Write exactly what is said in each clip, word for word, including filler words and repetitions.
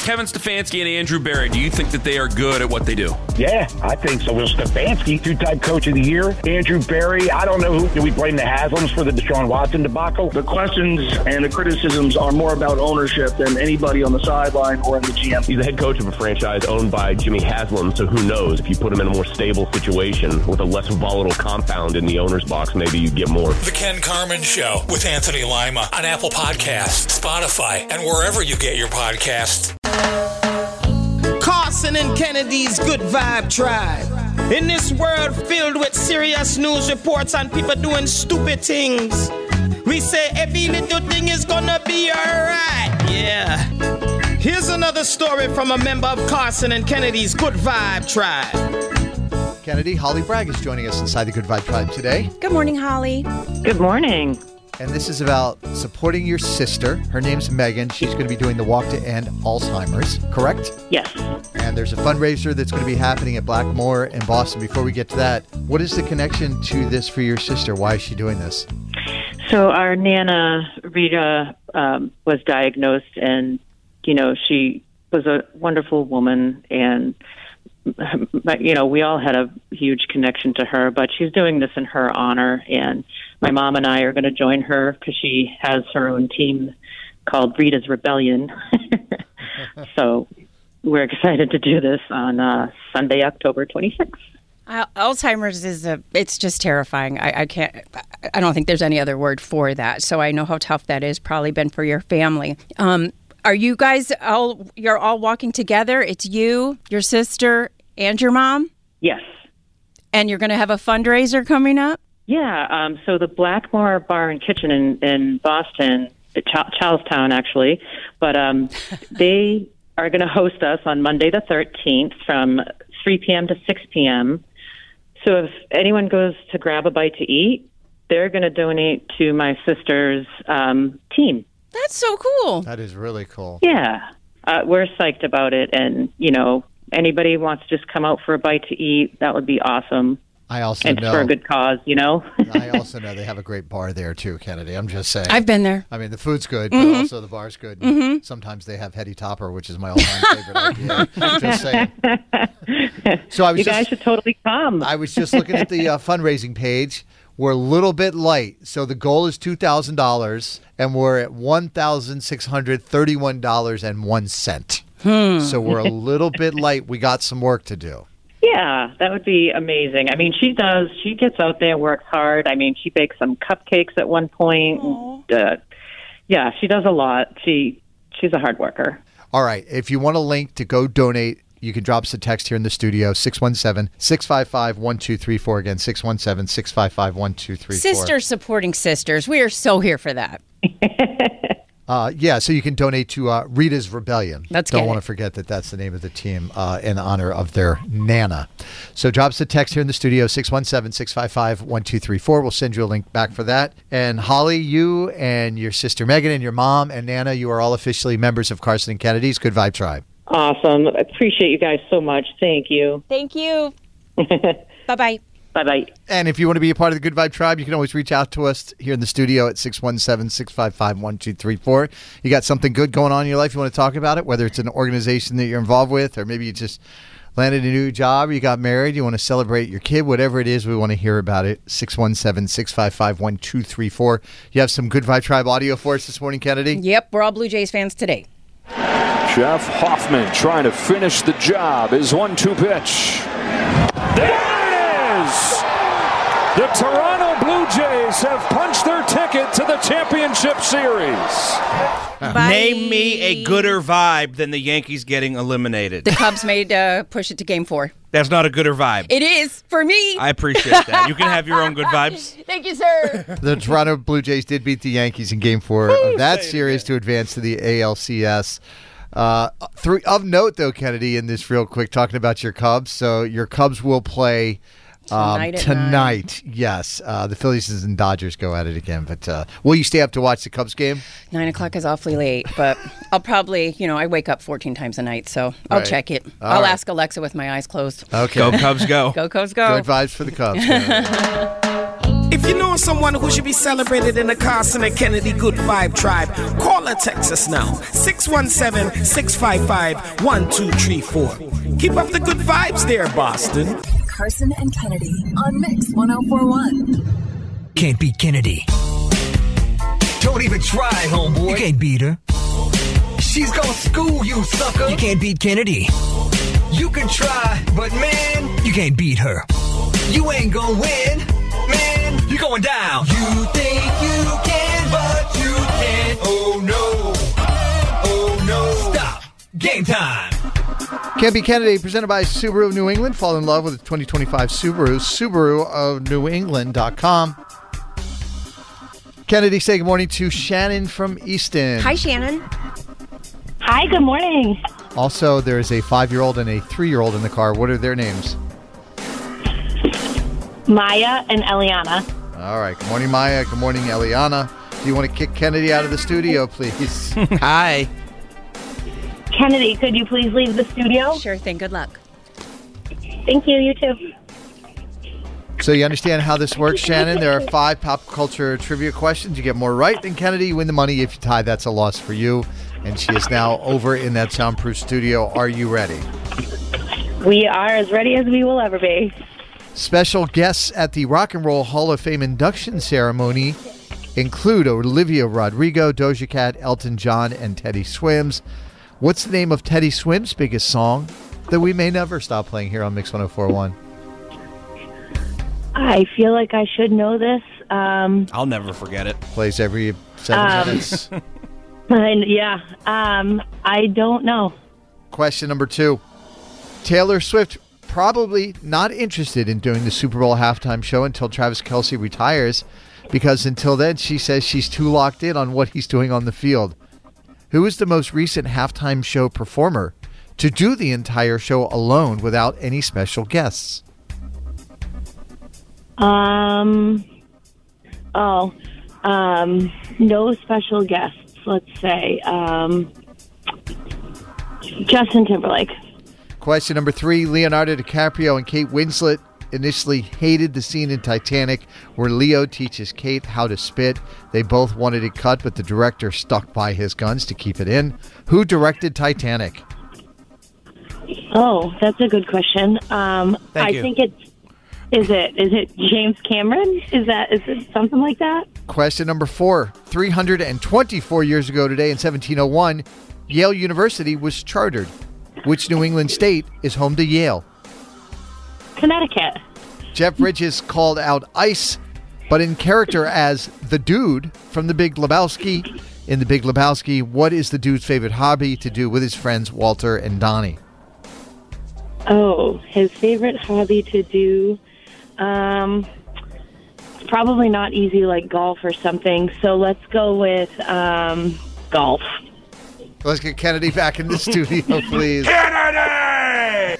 Kevin Stefanski and Andrew Berry, do you think that they are good at what they do? Yeah, I think so. Well, Stefanski, two-time coach of the year. Andrew Berry, I don't know who. Do we blame the Haslams for the Deshaun Watson debacle? The questions and the criticisms are more about ownership than anybody on the sideline or in the G M. He's the head coach of a franchise owned by Jimmy Haslam, so who knows? If you put him in a more stable situation with a less volatile compound in the owner's box, maybe you get more. The Ken Carman Show with Anthony Lima on Apple Podcasts, Spotify, and wherever you get your podcasts. Carson and Kennedy's Good Vibe Tribe. In this world filled with serious news reports and people doing stupid things, we say every little thing is gonna be alright. Yeah. Here's another story from a member of Carson and Kennedy's Good Vibe Tribe. Kennedy, Holly Bragg is joining us inside the Good Vibe Tribe today. Good morning, Holly. Good morning. And this is about supporting your sister. Her name's Megan. She's going to be doing the Walk to End Alzheimer's, correct? Yes. And there's a fundraiser that's going to be happening at Blackmore in Boston. Before we get to that, what is the connection to this for your sister? Why is she doing this? So our Nana, Rita, um, was diagnosed, and, you know, she was a wonderful woman, and, you know, we all had a huge connection to her, but she's doing this in her honor, and my mom and I are going to join her because she has her own team called Rita's Rebellion. So we're excited to do this on uh, Sunday, October twenty-sixth. Uh, Alzheimer's is a, it's just terrifying. I, I can't, I don't think there's any other word for that. So I know how tough that is probably been for your family. Um, are you guys all, you're all walking together? It's you, your sister, and your mom? Yes. And you're going to have a fundraiser coming up? Yeah. Um, so the Blackmore Bar and Kitchen in, in Boston, Ch- Charlestown actually, but um, they are going to host us on Monday the thirteenth from three p.m. to six p.m. So if anyone goes to grab a bite to eat, they're going to donate to my sister's um, team. That's so cool. That is really cool. Yeah. Uh, we're psyched about it. And, you know, anybody wants to just come out for a bite to eat, that would be awesome. I also and know. for a good cause, you know. I also know they have a great bar there, too, Kennedy. I'm just saying. I've been there. I mean, the food's good, Mm-hmm. but also the bar's good. Mm-hmm. Sometimes they have Hetty Topper, which is my all-time favorite idea. I'm just saying. So I was you just, guys should totally come. I was just looking at the uh, fundraising page. We're a little bit light. So the goal is two thousand dollars, and we're at one thousand six hundred thirty-one dollars and one cent. Hmm. So we're a little bit light. We got some work to do. Yeah, that would be amazing. I mean, she does. She gets out there, works hard. I mean, she bakes some cupcakes at one point. And, uh, yeah, she does a lot. She she's a hard worker. All right. If you want a link to go donate, you can drop us a text here in the studio, six one seven, six five five, one two three four. Again, six one seven, six five five, one two three four. Sisters supporting sisters. We are so here for that. Uh, yeah, so you can donate to uh, Rita's Rebellion. Let's Don't get want it. to forget that that's the name of the team uh, in honor of their Nana. So drop us a text here in the studio, six one seven, six five five, one two three four. We'll send you a link back for that. And Holly, you and your sister Megan and your mom and Nana, you are all officially members of Carson and Kennedy's Good Vibe Tribe. Awesome. I appreciate you guys so much. Thank you. Thank you. Bye-bye. Bye-bye. And if you want to be a part of the Good Vibe Tribe, you can always reach out to us here in the studio at six one seven, six five five, one two three four. You got something good going on in your life, you want to talk about it, whether it's an organization that you're involved with, or maybe you just landed a new job, or you got married, you want to celebrate your kid, whatever it is, we want to hear about it. six one seven, six five five, one two three four. You have some Good Vibe Tribe audio for us this morning, Kennedy? Yep, we're all Blue Jays fans today. Jeff Hoffman trying to finish the job. His one two pitch. There it is! The Toronto Blue Jays have punched their ticket to the championship series. Bye. Name me a gooder vibe than the Yankees getting eliminated. The Cubs made uh, push it to game four. That's not a gooder vibe. It is, for me. I appreciate that. You can have your own good vibes. Thank you, sir. The Toronto Blue Jays did beat the Yankees in game four of that series to advance to the A L C S. Uh, three, of note, though, Kennedy, in this real quick, talking about your Cubs. So your Cubs will play um, Tonight at tonight. Yes. Uh, the Phillies and Dodgers go at it again. But uh, will you stay up to watch the Cubs game? Nine o'clock is awfully late, but I'll probably, you know, I wake up fourteen times a night, so I'll Right. check it. All I'll right. ask Alexa with my eyes closed. Okay. Go Cubs, go. Go, Cubs, go. Good vibes for the Cubs. If you know someone who should be celebrated in the Carson and Kennedy Good Vibe Tribe, call or text us now. six one seven, six five five, one two three four. Keep up the good vibes there, Boston. Carson and Kennedy on Mix one oh four one. Can't beat Kennedy. Don't even try, homeboy. You can't beat her. She's gonna school you, sucker. You can't beat Kennedy. You can try, but man, you can't beat her. You ain't gonna win, man. You're going down. You think you can, but you can't. Oh no. Oh no. Stop. Game time. Can't Beat Kennedy, presented by Subaru of New England. Fall in love with the twenty twenty-five Subaru. Subaru of New England dot com. Kennedy, say good morning to Shannon from Easton. Hi, Shannon. Hi, good morning. Also, there is a five-year-old and a three-year-old in the car. What are their names? Maya and Eliana. All right. Good morning, Maya. Good morning, Eliana. Do you want to kick Kennedy out of the studio, please? Hi. Kennedy, could you please leave the studio? Sure thing. Good luck. Thank you. You too. So you understand how this works, Shannon? There are five pop culture trivia questions. You get more right than Kennedy, you win the money. If you tie, that's a loss for you. And she is now over in that soundproof studio. Are you ready? We are as ready as we will ever be. Special guests at the Rock and Roll Hall of Fame induction ceremony include Olivia Rodrigo, Doja Cat, Elton John, and Teddy Swims. What's the name of Teddy Swims' biggest song that we may never stop playing here on Mix one oh four one? I feel like I should know this. Um, I'll never forget it. Plays every seven Um, minutes. and yeah, um, I don't know. Question number two. Taylor Swift probably not interested in doing the Super Bowl halftime show until Travis Kelce retires, because until then she says she's too locked in on what he's doing on the field. Who is the most recent halftime show performer to do the entire show alone without any special guests? Um, oh, um, no special guests, let's say. Um, Justin Timberlake. Question number three. Leonardo DiCaprio and Kate Winslet initially hated the scene in Titanic where Leo teaches Kate how to spit. They both wanted it cut, but the director stuck by his guns to keep it in. Who directed Titanic? Oh, that's a good question. Um, Thank I you. think it's, is it, is it James Cameron? Is that, is it something like that? Question number four. three hundred twenty-four years ago today in seventeen oh one, Yale University was chartered. Which New England state is home to Yale? Connecticut. Jeff Bridges called out ICE, but in character as the dude from The Big Lebowski. In The Big Lebowski, what is the dude's favorite hobby to do with his friends Walter and Donnie? Oh, his favorite hobby to do, um, probably not easy like golf or something. So let's go with um, golf. Let's get Kennedy back in the studio, please. Kennedy!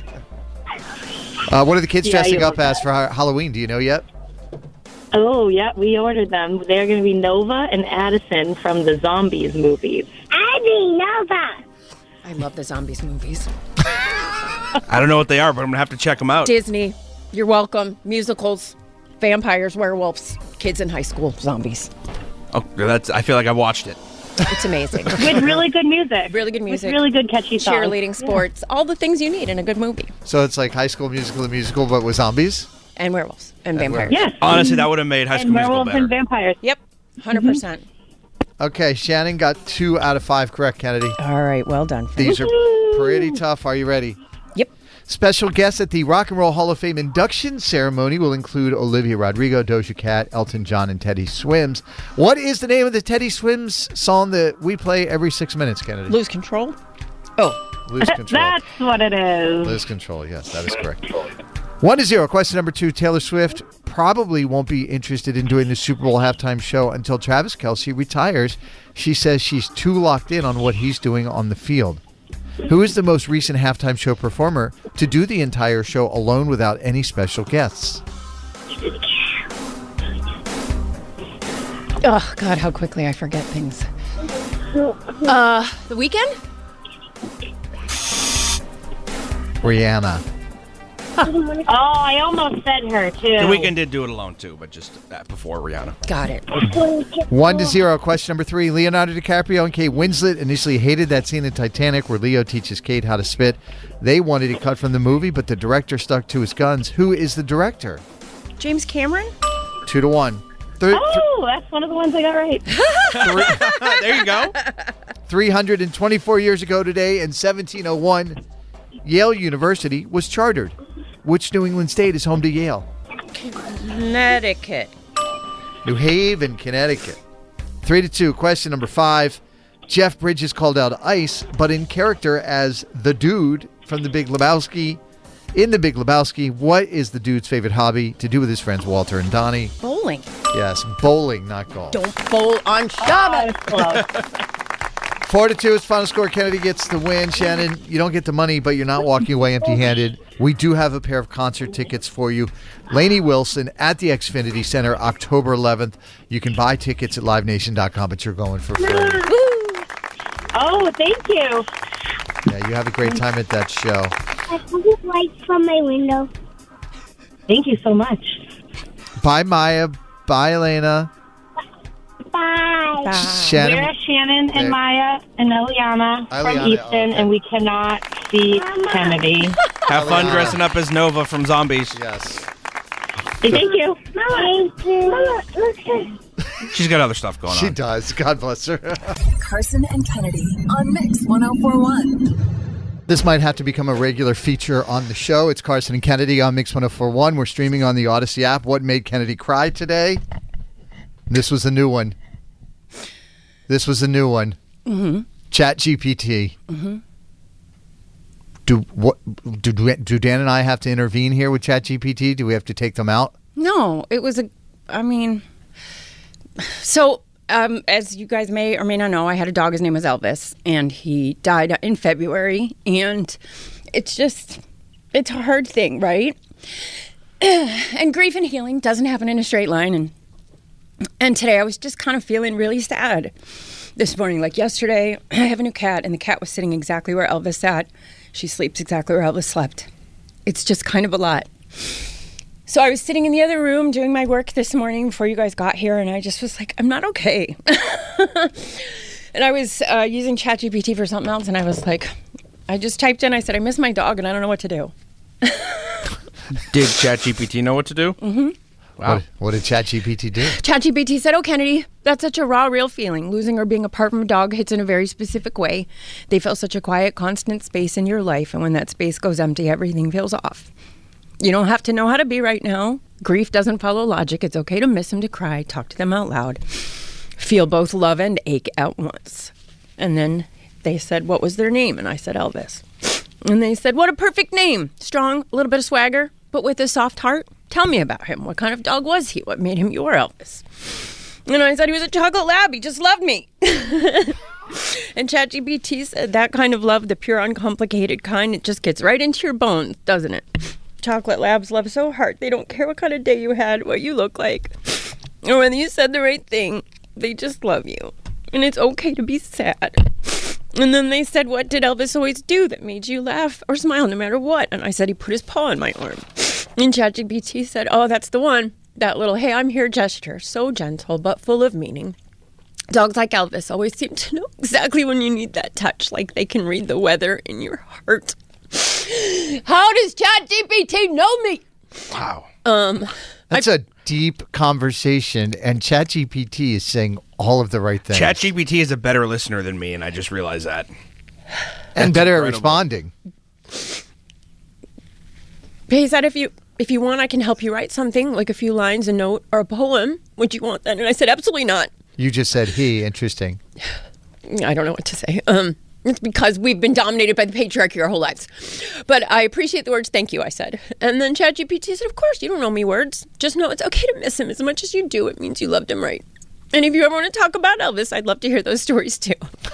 Uh, what are the kids Yeah, dressing you up as for ha- Halloween? Do you know yet? Oh, yeah, we ordered them. They're going to be Nova and Addison from the Zombies movies. Abby, Nova. I love the Zombies movies. I don't know what they are, but I'm going to have to check them out. Disney, you're welcome. Musicals, vampires, werewolves, kids in high school, zombies. Oh, that's. I feel like I watched it. It's amazing. With really good music. Really good music. With really good catchy songs. Cheerleading, sports, all the things you need in a good movie. So it's like High School Musical, the musical, but with zombies? And werewolves and, And vampires. Yes. Honestly, that would have made High School And Musical werewolves better. and vampires. Yep, one hundred percent. Okay, Shannon got two out of five correct, Kennedy. All right, well done. These are pretty tough. Are you ready? Yep. Special guests at the Rock and Roll Hall of Fame induction ceremony will include Olivia Rodrigo, Doja Cat, Elton John, and Teddy Swims. What is the name of the Teddy Swims song that we play every six minutes, Kennedy? Lose Control? Oh. Lose Control. That's what it is. Lose Control, yes, that is correct. One to zero. Question number two. Taylor Swift probably won't be interested in doing the Super Bowl halftime show until Travis Kelce retires. She says she's too locked in on what he's doing on the field. Who is the most recent halftime show performer to do the entire show alone without any special guests? Oh, God, how quickly I forget things. Uh, The Weeknd? Rihanna. Oh, I almost said her, too. The Weeknd did do it alone, too, but just uh, before Rihanna. Got it. One to zero. Question number three. Leonardo DiCaprio and Kate Winslet initially hated that scene in Titanic where Leo teaches Kate how to spit. They wanted it cut from the movie, but the director stuck to his guns. Who is the director? James Cameron? Two to one. Th- Oh, that's one of the ones I got right. There you go. three hundred twenty-four years ago today in seventeen oh one, Yale University was chartered. Which New England state is home to Yale? Connecticut. New Haven, Connecticut. Three to two. Question number five. Jeff Bridges called out Ice, but in character as the dude from The Big Lebowski. In The Big Lebowski, what is the dude's favorite hobby to do with his friends Walter and Donnie? Bowling. Yes, bowling, not golf. Don't bowl on Shabbos. Four to two is final score. Kennedy gets the win. Shannon, you don't get the money, but you're not walking away empty-handed. We do have a pair of concert tickets for you. Lainey Wilson at the Xfinity Center, October eleventh. You can buy tickets at live nation dot com, but you're going for free. Oh, thank you. Yeah, you have a great time at that show. I can get lights from my window. Thank you so much. Bye, Maya. Bye, Elena. Bye. Bye. Shannon- We're Shannon and There. Maya and Eliana from Eliana, Easton, and we cannot see Kennedy. Have fun dressing up as Nova from Zombies. Yes. Thank you. Thank you. Mama, look. She's got other stuff going She on. does. God bless her. Carson and Kennedy on Mix one oh four one. This might have to become a regular feature on the show. It's Carson and Kennedy on Mix one oh four one. We're streaming on the Odyssey app. What made Kennedy cry today? This was a new one. This was a new one. Mm-hmm. Chat G P T. Mm-hmm. Do what? Do, do Dan and I have to intervene here with Chat G P T? Do we have to take them out? No, it was a, I mean, so um, as you guys may or may not know, I had a dog. His name was Elvis, and he died in February. And it's just, it's a hard thing, right? And grief and healing doesn't happen in a straight line. And and today I was just kind of feeling really sad. This morning, like yesterday, I have a new cat, and the cat was sitting exactly where Elvis sat. She sleeps exactly where Elvis slept. It's just kind of a lot. So I was sitting in the other room doing my work this morning before you guys got here, and I just was like, I'm not okay. And I was uh, using ChatGPT for something else, and I was like, I just typed in, I said, I miss my dog, and I don't know what to do. Did ChatGPT know what to do? Mm-hmm. Wow. What, what did Chat G P T do? ChatGPT said, oh, Kennedy, that's such a raw, real feeling. Losing or being apart from a dog hits in a very specific way. They fill such a quiet, constant space in your life, and when that space goes empty, everything feels off. You don't have to know how to be right now. Grief doesn't follow logic. It's okay to miss them, to cry, talk to them out loud. Feel both love and ache at once. And then they said, what was their name? And I said, Elvis. And they said, what a perfect name. Strong, a little bit of swagger, but with a soft heart. Tell me about him. What kind of dog was he? What made him your Elvis? And I said, he was a chocolate lab. He just loved me. And ChatGPT said, that kind of love, the pure, uncomplicated kind, it just gets right into your bones, doesn't it? Chocolate labs love so hard. They don't care what kind of day you had, what you look like, or whether you said the right thing. They just love you. And it's okay to be sad. And then they said, what did Elvis always do that made you laugh or smile no matter what? And I said, he put his paw on my arm. And ChatGPT said, oh, that's the one. That little, hey, I'm here gesture. So gentle, but full of meaning. Dogs like Elvis always seem to know exactly when you need that touch, like they can read the weather in your heart. How does ChatGPT know me? Wow. Um, That's I, a deep conversation, and ChatGPT is saying all of the right things. ChatGPT is a better listener than me, and I just realized that. And That's better incredible. at responding. He said, if you if you want, I can help you write something, like a few lines, a note, or a poem. Would you want that? And I said, absolutely not. You just said he. Interesting. I don't know what to say. Um, it's because we've been dominated by the patriarchy our whole lives. But I appreciate the words. Thank you, I said. And then ChatGPT said, of course, you don't know me words. Just know it's okay to miss him as much as you do. It means you loved him right. And if you ever want to talk about Elvis, I'd love to hear those stories too.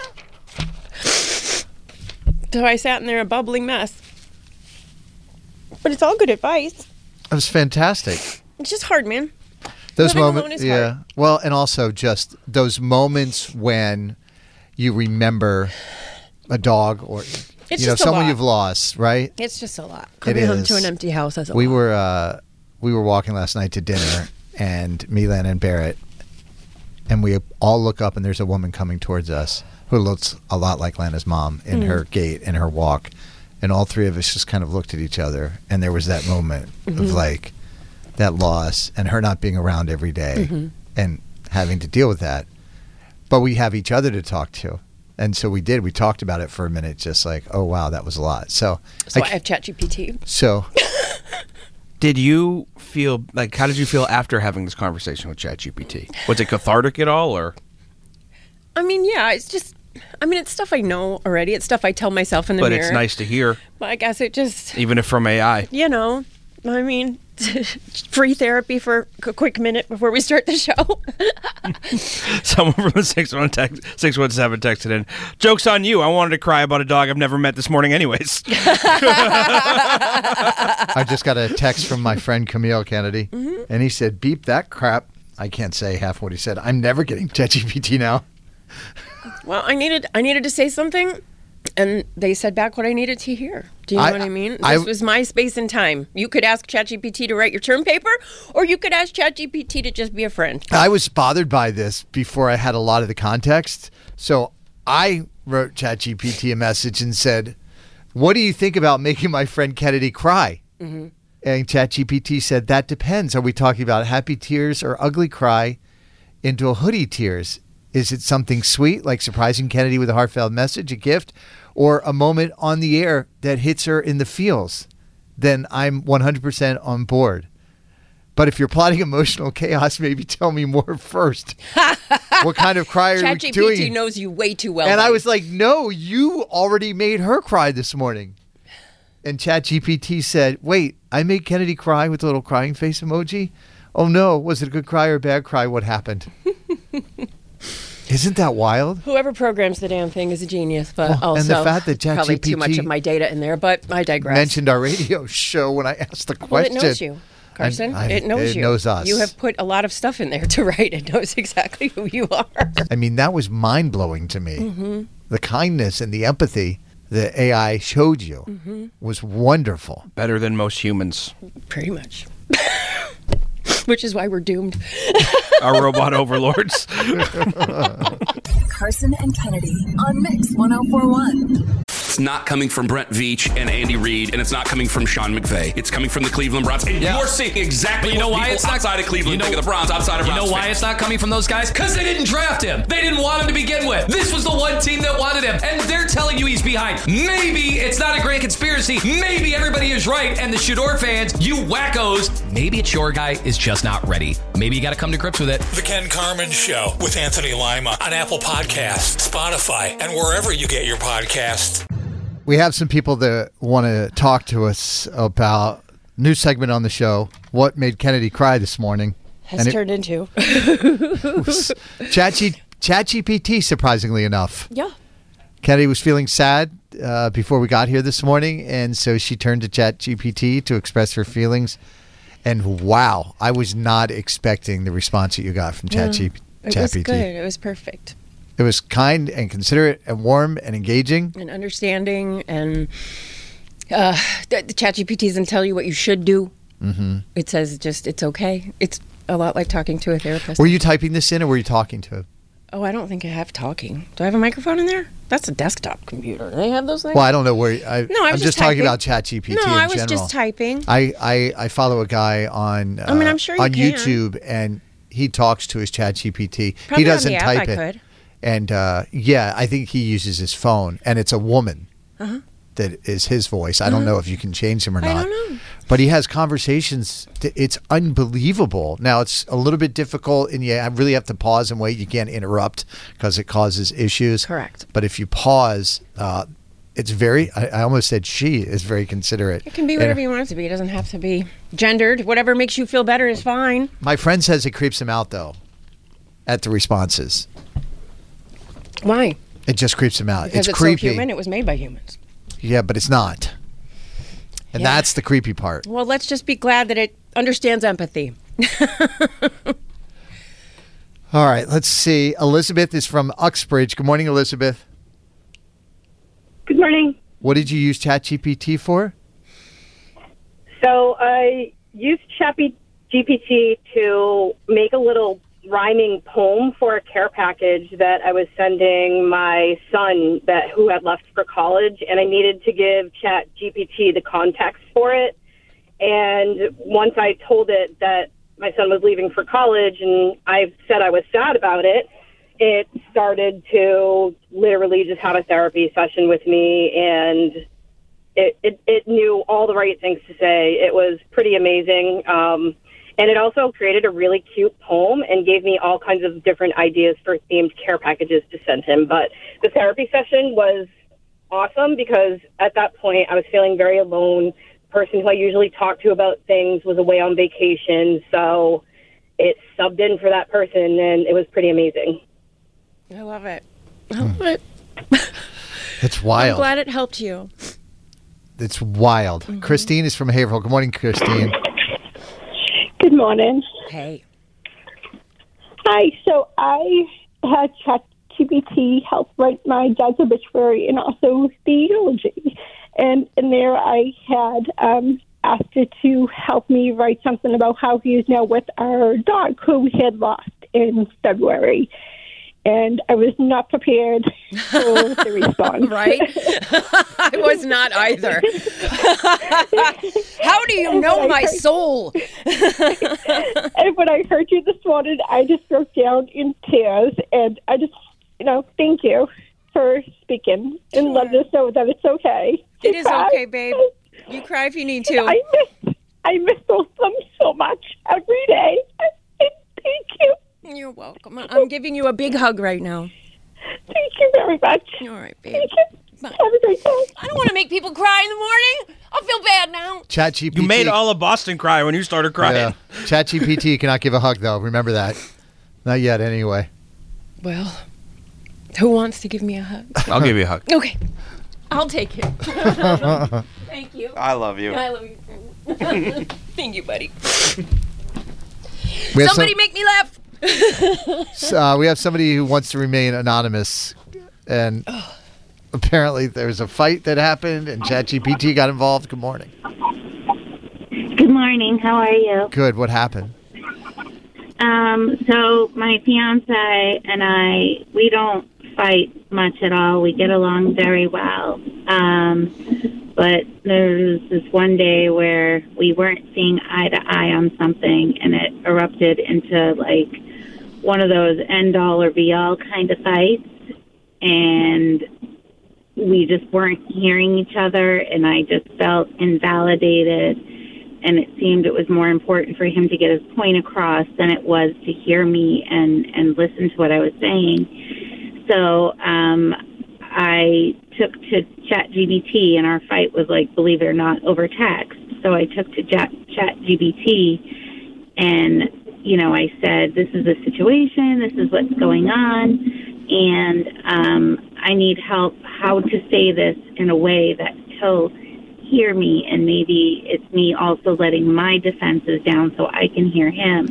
So I sat in there a bubbling mess. But it's all good advice. That was fantastic. It's just hard, man. Those Living alone moments, is yeah. hard. Well, and also just those moments when you remember a dog or It's you know, just a someone lot. you've lost, right? It's just a lot. It Coming home is. to an empty house is a we lot. were uh, we were walking last night to dinner, and me, Len, and Barrett, and we all look up, and there's a woman coming towards us who looks a lot like Lana's mom in Mm. her gait and her walk, and all three of us just kind of looked at each other, and there was that moment Mhm. of like that loss and her not being around every day Mhm. and having to deal with that. But we have each other to talk to. And so we did. We talked about it for a minute, just like, oh, wow, that was a lot. So, So I, I have ChatGPT. so Did you feel like? How did you feel after having this conversation with ChatGPT? Was it cathartic at all, or? I mean, yeah, it's just, I mean, it's stuff I know already. It's stuff I tell myself in the But mirror. it's nice to hear, But I guess it just, even if from A I. you know, I mean, free therapy for a quick minute before we start the show. Someone from the six one text, six one seven texted in, "Joke's on you. I wanted to cry about a dog I've never met this morning anyways." I just got a text from my friend Camille Kennedy, Mm-hmm. and he said, beep that crap. I can't say half what he said. I'm never getting ChatGPT now. Well, I needed, I needed to say something, and they said back what I needed to hear. Do you know I- what I mean? This I- was my space and time. You could ask ChatGPT to write your term paper, or you could ask ChatGPT to just be a friend. I was bothered by this before I had a lot of the context. So I wrote ChatGPT a message and said, what do you think about making my friend Kennedy cry? Mm-hmm. And ChatGPT said, that depends. Are we talking about happy tears or ugly cry into a hoodie tears? Is it something sweet, like surprising Kennedy with a heartfelt message, a gift, or a moment on the air that hits her in the feels? Then I'm one hundred percent on board. But if you're plotting emotional chaos, maybe tell me more first. What kind of cry are we doing? ChatGPT knows you way too well. And I buddy. was like, no, you already made her cry this morning. And ChatGPT said, wait, I made Kennedy cry with a little crying face emoji? Oh, no. Was it a good cry or a bad cry? What happened? Isn't that wild? Whoever programs the damn thing is a genius, but Well, also and the fact that probably too ChatGPT much of my data in there. But I digress. Mentioned our radio show when I asked the well, question. it knows you, Carson. I- I- it knows it you. knows us. You have put a lot of stuff in there to write. It knows exactly who you are. I mean, that was mind-blowing to me. Mm-hmm. The kindness and the empathy that A I showed you Mm-hmm. was wonderful. Better than most humans. Pretty much. Which is why we're doomed. Our robot overlords. Carson and Kennedy on Mix one oh four one. It's not coming from Brent Veach and Andy Reid, and it's not coming from Sean McVay. It's coming from the Cleveland Browns. And Yeah. you're seeing exactly But you know what why people it's not outside of Cleveland you know, think of the Browns, outside of You Browns know why fans. it's not coming from those guys? Because they didn't draft him. They didn't want him to begin with. This was the one team that wanted him, and they're telling you he's behind. Maybe it's not a grand conspiracy. Maybe everybody is right, and the Shador fans, you wackos, maybe it's your guy is just not ready. Maybe you got to come to grips with it. The Ken Carmen Show with Anthony Lima on Apple Podcasts, Spotify, and wherever you get your podcasts. We have some people that want to talk to us about new segment on the show. What made Kennedy cry this morning? Has And it turned into. was ChatG- ChatGPT, surprisingly enough. Yeah. Kennedy was feeling sad uh, before we got here this morning, and so she turned to ChatGPT to express her feelings. And wow, I was not expecting the response that you got from ChatGPT. It was good. It was perfect. It was kind and considerate and warm and engaging. And understanding, and uh, the, the ChatGPT doesn't tell you what you should do. Mm-hmm. It says just it's okay. It's a lot like talking to a therapist. Were you typing this in, or were you talking to him? Oh, I don't think I have talking. Do I have a microphone in there? That's a desktop computer. Do they have those things? Well, I don't know where. I, No, I I'm was just just talking typing. about ChatGPT No, in I was general. just typing. I, I, I follow a guy on uh, I mean, I'm sure you on can. YouTube, and he talks to his ChatGPT. Probably He on doesn't the app type I it. could. And uh, yeah, I think he uses his phone, and it's a woman Uh-huh. that is his voice. I don't Uh-huh. know if you can change him or I not. don't know. But he has conversations. th- It's unbelievable. Now, it's a little bit difficult, and you really have to pause and wait. You can't interrupt because it causes issues. Correct. But if you pause, uh, it's very, I, I almost said she is very considerate. It can be And whatever you want it to be. It doesn't have to be gendered. Whatever makes you feel better is fine. My friend says it creeps him out, though, at the responses. Why? It just creeps him out. Because it's it's, creepy. so human. It was made by humans. Yeah, but it's not. And Yeah. that's the creepy part. Well, let's just be glad that it understands empathy. All right, let's see. Elizabeth is from Uxbridge. Good morning, Elizabeth. Good morning. What did you use ChatGPT for? So I used ChatGPT to make a little rhyming poem for a care package that I was sending my son that who had left for college, and I needed to give ChatGPT the context for it. And once I told it that my son was leaving for college and I said I was sad about it, it started to literally just have a therapy session with me, and it, it, it knew all the right things to say. It was pretty amazing. Um, and it also created a really cute poem and gave me all kinds of different ideas for themed care packages to send him. But the therapy session was awesome because at that point I was feeling very alone. The person who I usually talk to about things was away on vacation, so it subbed in for that person, and it was pretty amazing. I love it. I love it. It's wild. I'm glad it helped you. It's wild. Mm-hmm. Christine is from Haverhill. Good morning, Christine. Good morning. Hey. Hi. So I had ChatGPT help write my dad's obituary and also the eulogy. And in there I had um, asked it to help me write something about how he is now with our dog who we had lost in February. And I was not prepared for the response. Right? I was not either. How do you know my soul? And when I heard you this morning, I just broke down in tears. And I just, you know, thank you for speaking and letting us know that it's okay. It is okay, babe. You cry if you need to. I miss, I miss those them so much every day. Thank you. You're welcome. I'm giving you a big hug right now. Thank you very much. All right, babe. Thank you. Bye. Have a great day. I don't want to make people cry in the morning. I'll feel bad now. ChatGPT. You made all of Boston cry when you started crying. Yeah. ChatGPT cannot give a hug, though. Remember that. Not yet, anyway. Well, who wants to give me a hug? I'll give you a hug. Okay. I'll take it. Thank you. I love you. I love you. Thank you, buddy. We have Somebody some- make me laugh. uh, we have somebody who wants to remain anonymous, and apparently there's a fight that happened, and ChatGPT got involved. Good morning. Good morning. How are you? Good. What happened? Um, so my fiance and I, we don't fight much at all. We get along very well. Um, but there was this one day where we weren't seeing eye to eye on something, and it erupted into like one of those end all or be all kind of fights, and we just weren't hearing each other, and I just felt invalidated, and it seemed it was more important for him to get his point across than it was to hear me and, and listen to what I was saying. So um, I took to ChatGPT, and our fight was like, believe it or not, over text. So I took to Chat ChatGPT, and you know, I said, this is the situation, this is what's going on, and um, I need help how to say this in a way that he'll hear me, and maybe it's me also letting my defenses down so I can hear him.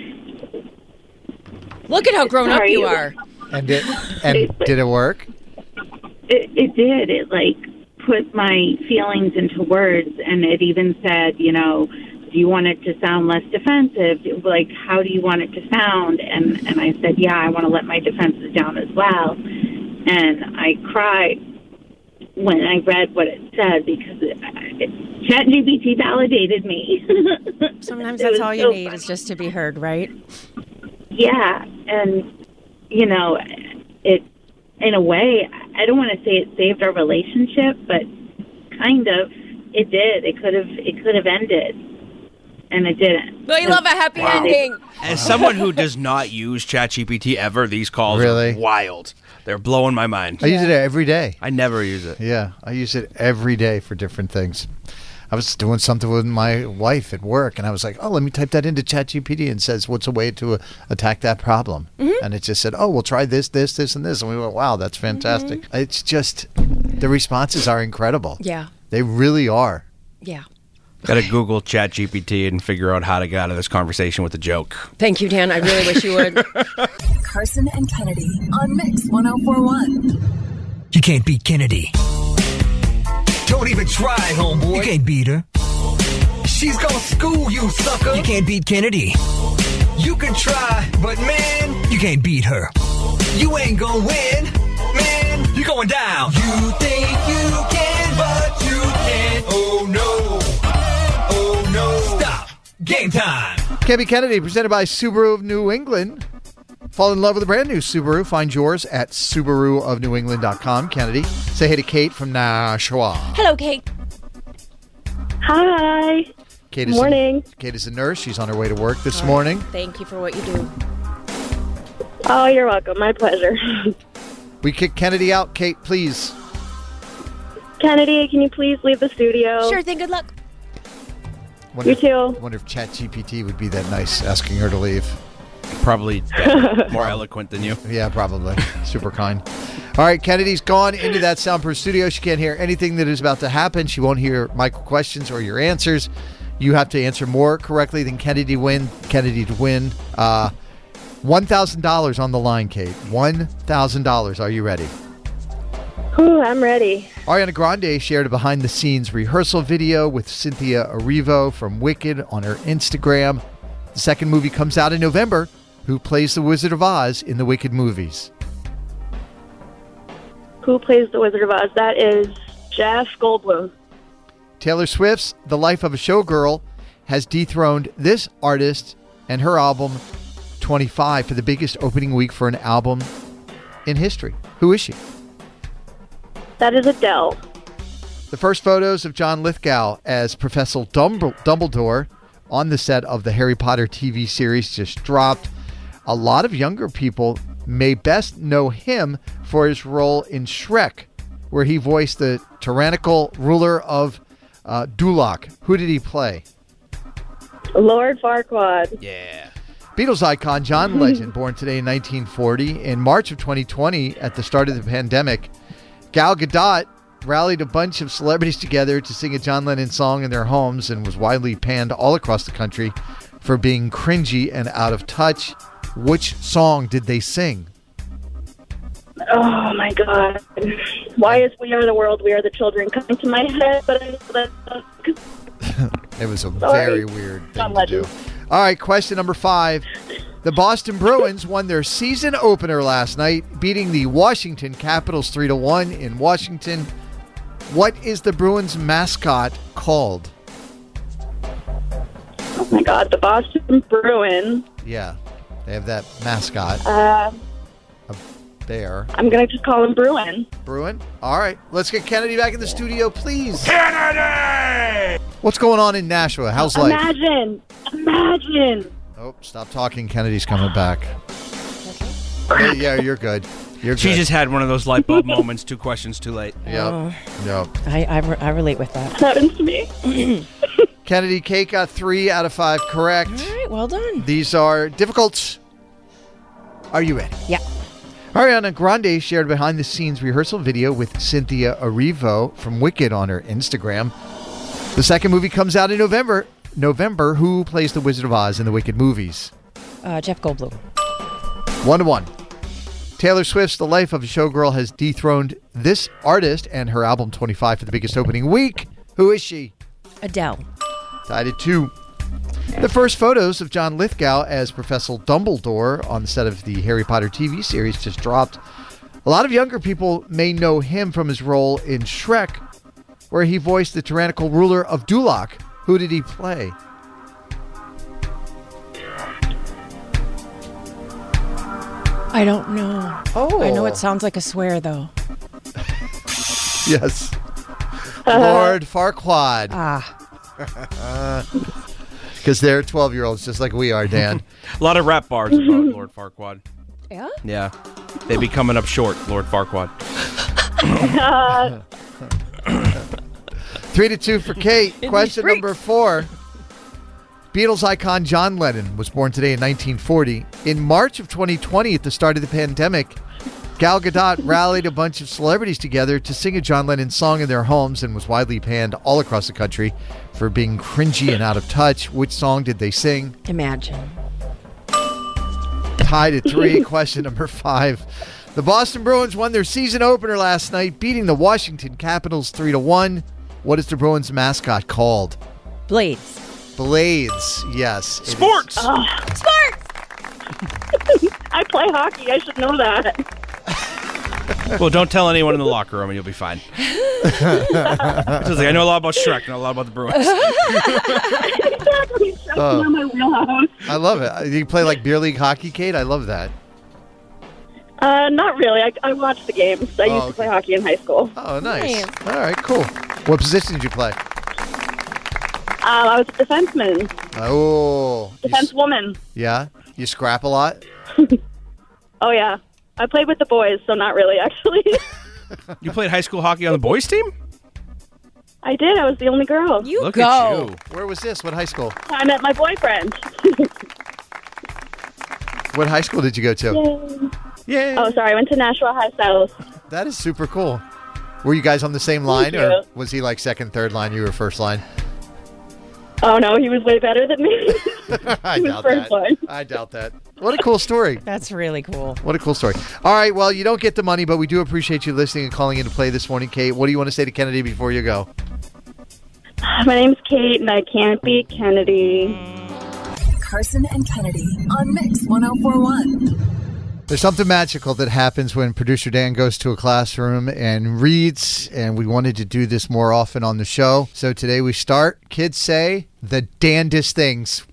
Look at how grown up you are. And did, and did it work? It, it did. It, like, put my feelings into words, and it even said, you know, do you want it to sound less defensive? Like, how do you want it to sound? And and I said, yeah, I want to let my defenses down as well. And I cried when I read what it said because it, it, ChatGPT validated me. Sometimes that's all you so need funny. Is just to be heard, right? Yeah, and, you know, it, in a way, I don't want to say it saved our relationship, but kind of, it did. It could have, it could have ended. And it didn't. We love a happy wow. ending. As someone who does not use ChatGPT ever, these calls really? are wild. They're blowing my mind. I use it every day. I never use it. Yeah, I use it every day for different things. I was doing something with my wife at work, and I was like, oh, let me type that into ChatGPT, and it says, what's a way to uh, attack that problem? Mm-hmm. And it just said, oh, we'll try this, this, this, and this. And we went, wow, that's fantastic. Mm-hmm. It's just, the responses are incredible. Yeah. They really are. Yeah. Got to Google ChatGPT and figure out how to get out of this conversation with a joke. Thank you, Dan. I really wish you would. Carson and Kennedy on Mix one oh four point one. You can't beat Kennedy. Don't even try, homeboy. You can't beat her. She's gonna school you, sucker. You can't beat Kennedy. You can try, but man, you can't beat her. You ain't gonna win, man. You're going down. You think you can, but you can't. Oh no. Oh no. Stop. Game time. Kebby Kennedy, presented by Subaru of New England. Fall in love with a brand new Subaru. Find yours at Subaru of New England dot com. Kennedy, say hey to Kate from Nashua. Hello, Kate. Hi. Kate is Morning. A, Kate is a nurse. She's on her way to work this morning. Thank you for what you do. Oh, you're welcome. My pleasure. We kick Kennedy out. Kate, please. Kennedy, can you please leave the studio? Sure thing. Good luck. Wonder You too. If, wonder if ChatGPT would be that nice asking her to leave. Probably better, more eloquent than you. Yeah, probably. Super kind. All right, Kennedy's gone into that soundproof studio. She can't hear anything that is about to happen. She won't hear my questions or your answers. You have to answer more correctly than Kennedy win. Kennedy to win. Uh, one thousand dollars on the line, Kate. one thousand dollars. Are you ready? Ooh, I'm ready. Ariana Grande shared a behind-the-scenes rehearsal video with Cynthia Erivo from Wicked on her Instagram. The second movie comes out in November. Who plays the Wizard of Oz in the Wicked movies? Who plays the Wizard of Oz? That is Jeff Goldblum. Taylor Swift's The Life of a Showgirl has dethroned this artist and her album twenty-five for the biggest opening week for an album in history. Who is she? That is Adele. The first photos of John Lithgow as Professor Dumbledore on the set of the Harry Potter T V series just dropped. A lot of younger people may best know him for his role in Shrek, where he voiced the tyrannical ruler of uh, Duloc. Who did he play? Lord Farquaad. Yeah. Beatles icon John Legend, born today in nineteen forty. In March of twenty twenty, at the start of the pandemic, Gal Gadot rallied a bunch of celebrities together to sing a John Lennon song in their homes and was widely panned all across the country for being cringy and out of touch. Which song did they sing? Oh, my God. Why is We Are the World, We Are the Children coming to my head? But I know that... It was a Sorry. very weird thing John to Legend. do. All right, question number five. The Boston Bruins won their season opener last night, beating the Washington Capitals three to one in Washington. What is the Bruins mascot called? Oh, my God. The Boston Bruins. Yeah, they have that mascot. Uh, A bear. I'm going to just call him Bruin. Bruin? All right, let's get Kennedy back in the studio, please. Kennedy! What's going on in Nashua? How's life? Imagine. Imagine. Oh, stop talking. Kennedy's coming back. Yeah, yeah, you're good. You're She good. just had one of those light bulb moments. Two questions too late. Yep. Yep. I, I, re- I relate with that. Happens to me. Kennedy, Kate got three out of five correct. All right, well done. These are difficult. Are you ready? Yeah. Ariana Grande shared behind-the-scenes rehearsal video with Cynthia Erivo from Wicked on her Instagram. The second movie comes out in November. November. Who plays the Wizard of Oz in the Wicked movies? Uh, Jeff Goldblum. One to one. Taylor Swift's The Life of a Showgirl has dethroned this artist and her album twenty-five for the biggest opening week. Who is she? Adele. Tied at two. The first photos of John Lithgow as Professor Dumbledore on the set of the Harry Potter T V series just dropped. A lot of younger people may know him from his role in Shrek, where he voiced the tyrannical ruler of Duloc. Who did he play? I don't know. Oh. I know it sounds like a swear, though. Yes. Lord Farquaad. Ah. Because they're twelve-year-olds just like we are, Dan. A lot of rap bars about Lord Farquaad. Yeah? Yeah. They'd be coming up short, Lord Farquaad. Three to two for Kate. These Question freaks. number four. Beatles icon John Lennon was born today in nineteen forty. In March of twenty twenty, at the start of the pandemic, Gal Gadot rallied a bunch of celebrities together to sing a John Lennon song in their homes and was widely panned all across the country for being cringy and out of touch. Which song did they sing? Imagine. Tied at three. Question number five. The Boston Bruins won their season opener last night, beating the Washington Capitals three to one. What is the Bruins mascot called? Blades. Blades, yes. it is. Sports! Oh, Sports! I play hockey. I should know that. Well, don't tell anyone in the locker room and you'll be fine. It's just like, I know a lot about Shrek, not a lot about the Bruins. Exactly. That's Oh. not my wheelhouse. I love it. You play like beer league hockey, Kate? I love that. Uh, not really. I, I watch the games. I Oh, used to play hockey in high school. Oh, nice. All right, cool. What position did you play? Um, I was a defenseman, Oh, you s- defensewoman. yeah. You scrap a lot? Oh, yeah. I played with the boys, so not really, actually. You played high school hockey on the boys' team? I did. I was the only girl. You Look go. at you. Where was this? What high school? I met my boyfriend. What high school did you go to? Yay. Oh, sorry. I went to Nashua High South. That is super cool. Were you guys on the same line, Thank or you. was he like second, third line? You were first line. Oh, no. He was way better than me. I He was doubt first that. line. I doubt that. What a cool story. That's really cool. What a cool story. All right, well, you don't get the money, but we do appreciate you listening and calling in to play this morning, Kate. What do you want to say to Kennedy before you go? My name's Kate, and I can't beat Kennedy. Carson and Kennedy on Mix one oh four one. There's something magical that happens when producer Dan goes to a classroom and reads, and we wanted to do this more often on the show. So today we start. Kids say the damnedest things.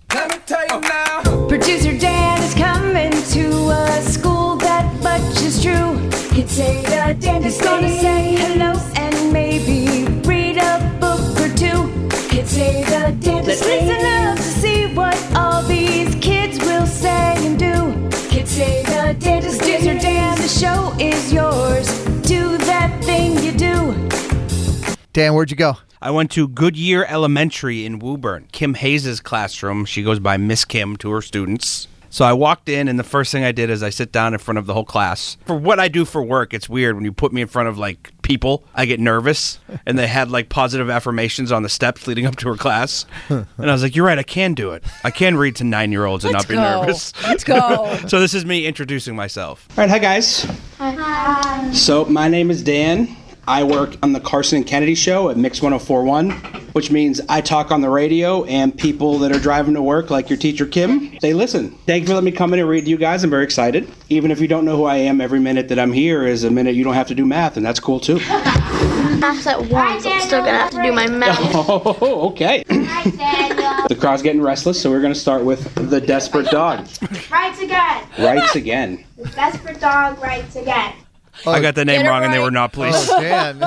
Producer Dan is coming to a school that much is true. He'd say the dentist gonna say hello and maybe read a book or two. He'd say the dentist listen up to see what all these kids will say and do. Kids say the dentist. Producer Dan, the show is yours. Do that thing you do. Dan, where'd you go? I went to Goodyear Elementary in Woburn, Kim Hayes' classroom. She goes by Miss Kim to her students. So I walked in, and the first thing I did is I sit down in front of the whole class. For what I do for work, it's weird. When you put me in front of, like, people, I get nervous. And they had, like, positive affirmations on the steps leading up to her class. And I was like, you're right, I can do it. I can read to nine-year-olds and Let's not be go. nervous. Let's go. So this is me introducing myself. All right, hi guys. Hi. So my name is Dan. I work on the Carson and Kennedy show at Mix one oh four one, which means I talk on the radio and people that are driving to work, like your teacher Kim, they listen. Thank you for letting me come in and read to you guys. I'm very excited. Even if you don't know who I am, every minute that I'm here is a minute you don't have to do math, and that's cool too. Math's at once. I'm still gonna have to do my math. Oh, okay. The crowd's getting restless, so we're going to start with the desperate dog. Writes again. Writes again. The desperate dog writes again. I got the name Get it wrong, and they right. were not pleased. Oh, Dan.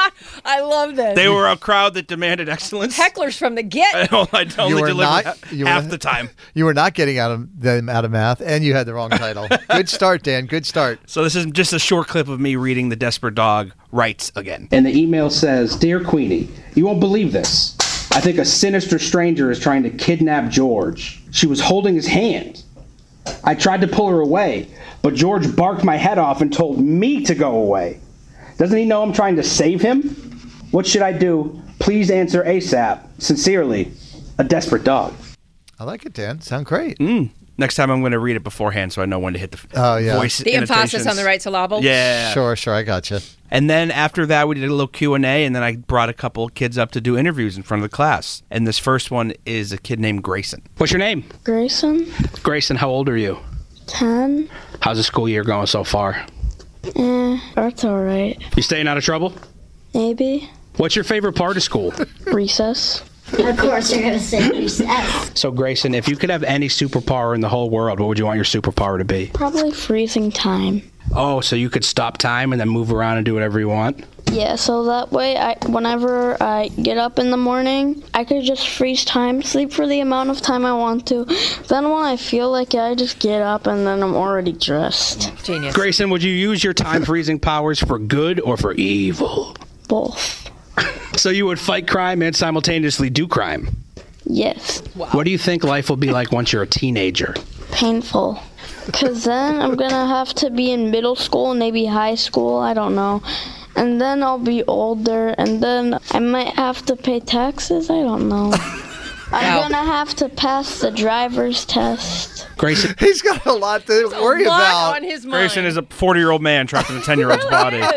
I love this. They were a crowd that demanded excellence. hecklers from the get. I only You were delivered not- half, you were half not- the time. You were not getting out of them out of math, and you had the wrong title. Good start, Dan. Good start. So this is just a short clip of me reading The Desperate Dog Writes Again. And the email says, Dear Queenie, you won't believe this. I think a sinister stranger is trying to kidnap George. She was holding his hand. I tried to pull her away, but George barked my head off and told me to go away. Doesn't he know I'm trying to save him? What should I do? Please answer ASAP. Sincerely, a desperate dog. I like it, Dan. Sound great. Mm. Next time I'm going to read it beforehand so I know when to hit the Oh, yeah. voice The emphasis intonations. on the right syllable. Yeah. Sure, sure. I got you. And then after that, we did a little Q and A, and then I brought a couple of kids up to do interviews in front of the class. And this first one is a kid named Grayson. What's your name? Grayson, Grayson, how old are you? ten. How's the school year going so far? Eh, that's all right. You staying out of trouble? Maybe. What's your favorite part of school? Recess. Of course you're gonna say recess. So, Grayson, if you could have any superpower in the whole world, what would you want your superpower to be? Probably freezing time. Oh, so you could stop time and then move around and do whatever you want? Yeah, so that way, I, whenever I get up in the morning, I could just freeze time, sleep for the amount of time I want to. Then when I feel like it, I just get up and then I'm already dressed. Genius. Grayson, would you use your time freezing powers for good or for evil? Both. So you would fight crime and simultaneously do crime? Yes. What do you think life will be like once you're a teenager? Painful. Because then I'm going to have to be in middle school, maybe high school, I don't know. And then I'll be older, and then I might have to pay taxes, I don't know. I'm Wow. going to have to pass the driver's test. Grayson, He's got a lot to worry a lot about. on his mind. Grayson is a forty-year-old man trapped in a ten-year-old's body.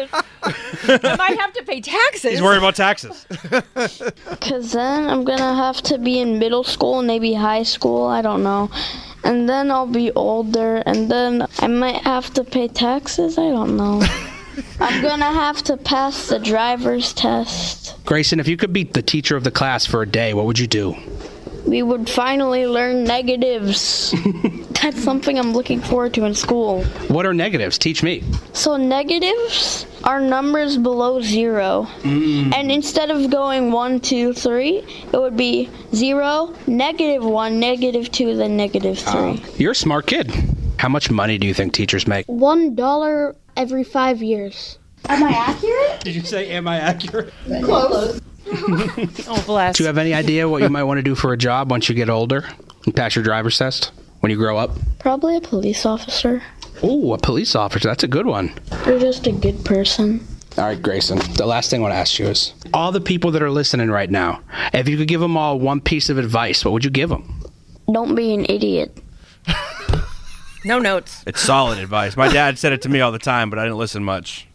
I might have to pay taxes. He's worried about taxes. Because then I'm going to have to be in middle school, maybe high school, I don't know. And then I'll be older, and then I might have to pay taxes, I don't know. I'm going to have to pass the driver's test. Grayson, if you could be the teacher of the class for a day, what would you do? We would finally learn negatives. That's something I'm looking forward to in school. What are negatives? Teach me. So negatives are numbers below zero. Mm. And instead of going one, two, three, it would be zero, negative one, negative two, then negative three. Uh, you're a smart kid. How much money do you think teachers make? One dollar every five years. Am I accurate? Did you say, am I accurate? Close. Oh, bless. Do you have any idea what you might want to do for a job once you get older and pass your driver's test when you grow up? Probably a police officer. Oh, a police officer. That's a good one. You're just a good person. All right, Grayson, the last thing I want to ask you is, all the people that are listening right now, if you could give them all one piece of advice, what would you give them? Don't be an idiot. No notes. It's solid advice. My dad said it to me all the time, but I didn't listen much.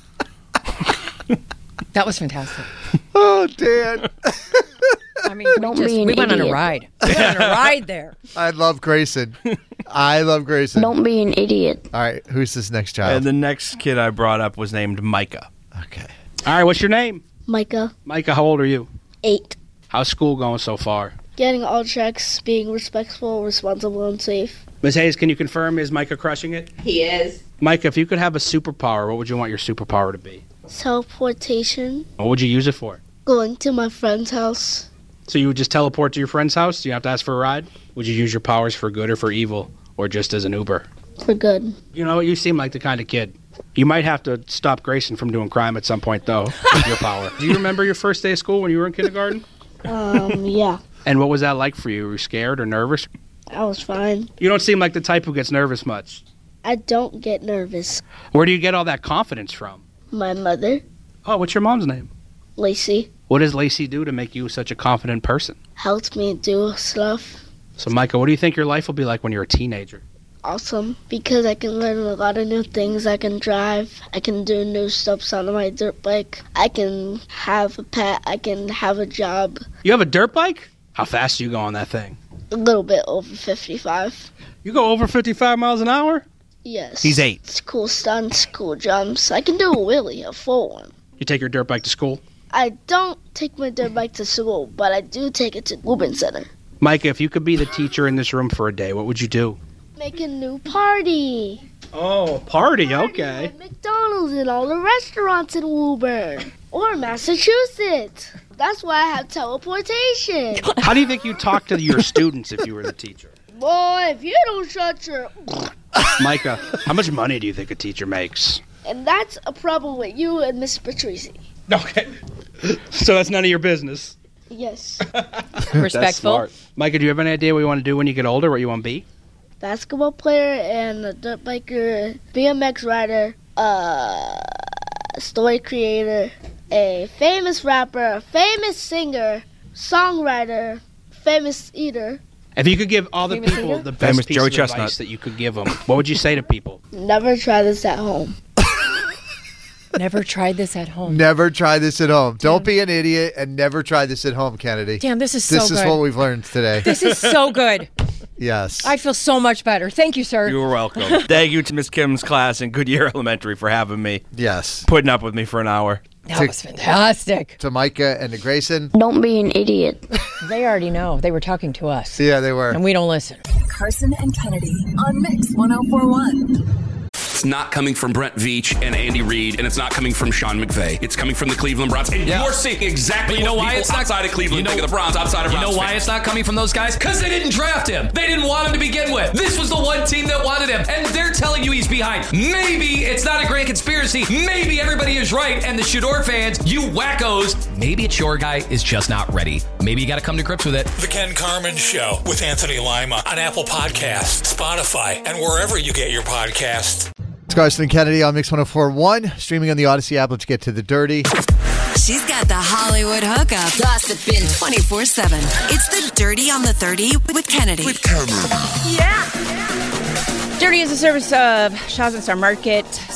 That was fantastic. Oh, Dan. I mean, we, just, we went on a ride. We went on a ride there. I love Grayson. I love Grayson. Don't be an idiot. All right, who's this next child? And the next kid I brought up was named Micah. Okay. All right, what's your name? Micah. Micah, how old are you? Eight. How's school going so far? Getting all checks, being respectful, responsible, and safe. Miz Hayes, can you confirm, is Micah crushing it? He is. Micah, if you could have a superpower, what would you want your superpower to be? Teleportation. What would you use it for? Going to my friend's house. So you would just teleport to your friend's house? Do you have to ask for a ride? Would you use your powers for good or for evil? Or just as an Uber? For good. You know, you seem like the kind of kid. You might have to stop Grayson from doing crime at some point, though, with your power. Do you remember your first day of school when you were in kindergarten? Um, yeah. And what was that like for you? Were you scared or nervous? I was fine. You don't seem like the type who gets nervous much. I don't get nervous. Where do you get all that confidence from? My mother. Oh, what's your mom's name? Lacey. What does Lacey do to make you such a confident person? Helps me do stuff. So, Micah, what do you think your life will be like when you're a teenager? Awesome, because I can learn a lot of new things. I can drive. I can do new stuff on my dirt bike. I can have a pet. I can have a job. You have a dirt bike? How fast do you go on that thing? A little bit over fifty-five. You go over fifty-five miles an hour? Yes. He's eight. It's cool stunts, cool jumps. I can do a wheelie, a full one. You take your dirt bike to school? I don't take my dirt bike to school, but I do take it to Lubin Center. Micah, if you could be the teacher in this room for a day, what would you do? Make a new party. Oh, party, okay. At McDonald's and all the restaurants in Woburn. Or Massachusetts. That's why I have teleportation. How do you think you talk to your students if you were the teacher? Boy, if you don't shut your... Micah, how much money do you think a teacher makes? And that's a problem with you and Miss Patrici. Okay. So that's none of your business. Yes. Respectful. That's smart. Micah, do you have any idea what you want to do when you get older, what you want to be? Basketball player and a dirt biker, B M X rider, uh, story creator, a famous rapper, a famous singer, songwriter, famous eater. If you could give all the Famous people singer? the best Famous piece Joey of Chestnut. advice that you could give them, what would you say to people? Never try this at home. Never tried this at home. Never try this at home. Don't be an idiot and never try this at home, Kennedy. Damn, this is so This is good. what we've learned today. This is so good. Yes. I feel so much better. Thank you, sir. You were welcome. Thank you to Miss Kim's class in Goodyear Elementary for having me. Yes. Putting up with me for an hour. That was fantastic. To Micah and to Grayson. Don't be an idiot. They already know. They were talking to us. Yeah, they were. And we don't listen. Carson and Kennedy on Mix one oh four one. It's not coming from Brent Veach and Andy Reid, and it's not coming from Sean McVay. It's coming from the Cleveland Browns. And Yeah. you're seeing exactly But you know what why people it's not outside of Cleveland you know, think of the Browns, outside of You Browns know why fans. it's not coming from those guys? Because they didn't draft him. They didn't want him to begin with. This was the one team that wanted him, and they're telling you he's behind. Maybe it's not a grand conspiracy. Maybe everybody is right, and the Shador fans, you wackos, maybe it's your guy is just not ready. Maybe you got to come to grips with it. The Ken Carmen Show with Anthony Lima on Apple Podcasts, Spotify, and wherever you get your podcasts. It's Carson and Kennedy on Mix one oh four one. Streaming on the Odyssey app. Let's get to the dirty. She's got the Hollywood hookup. Gossiping twenty-four seven. It's the Dirty on the thirty with Kennedy. With Kennedy. Yeah. Dirty is a service of Shaw's and Star Market.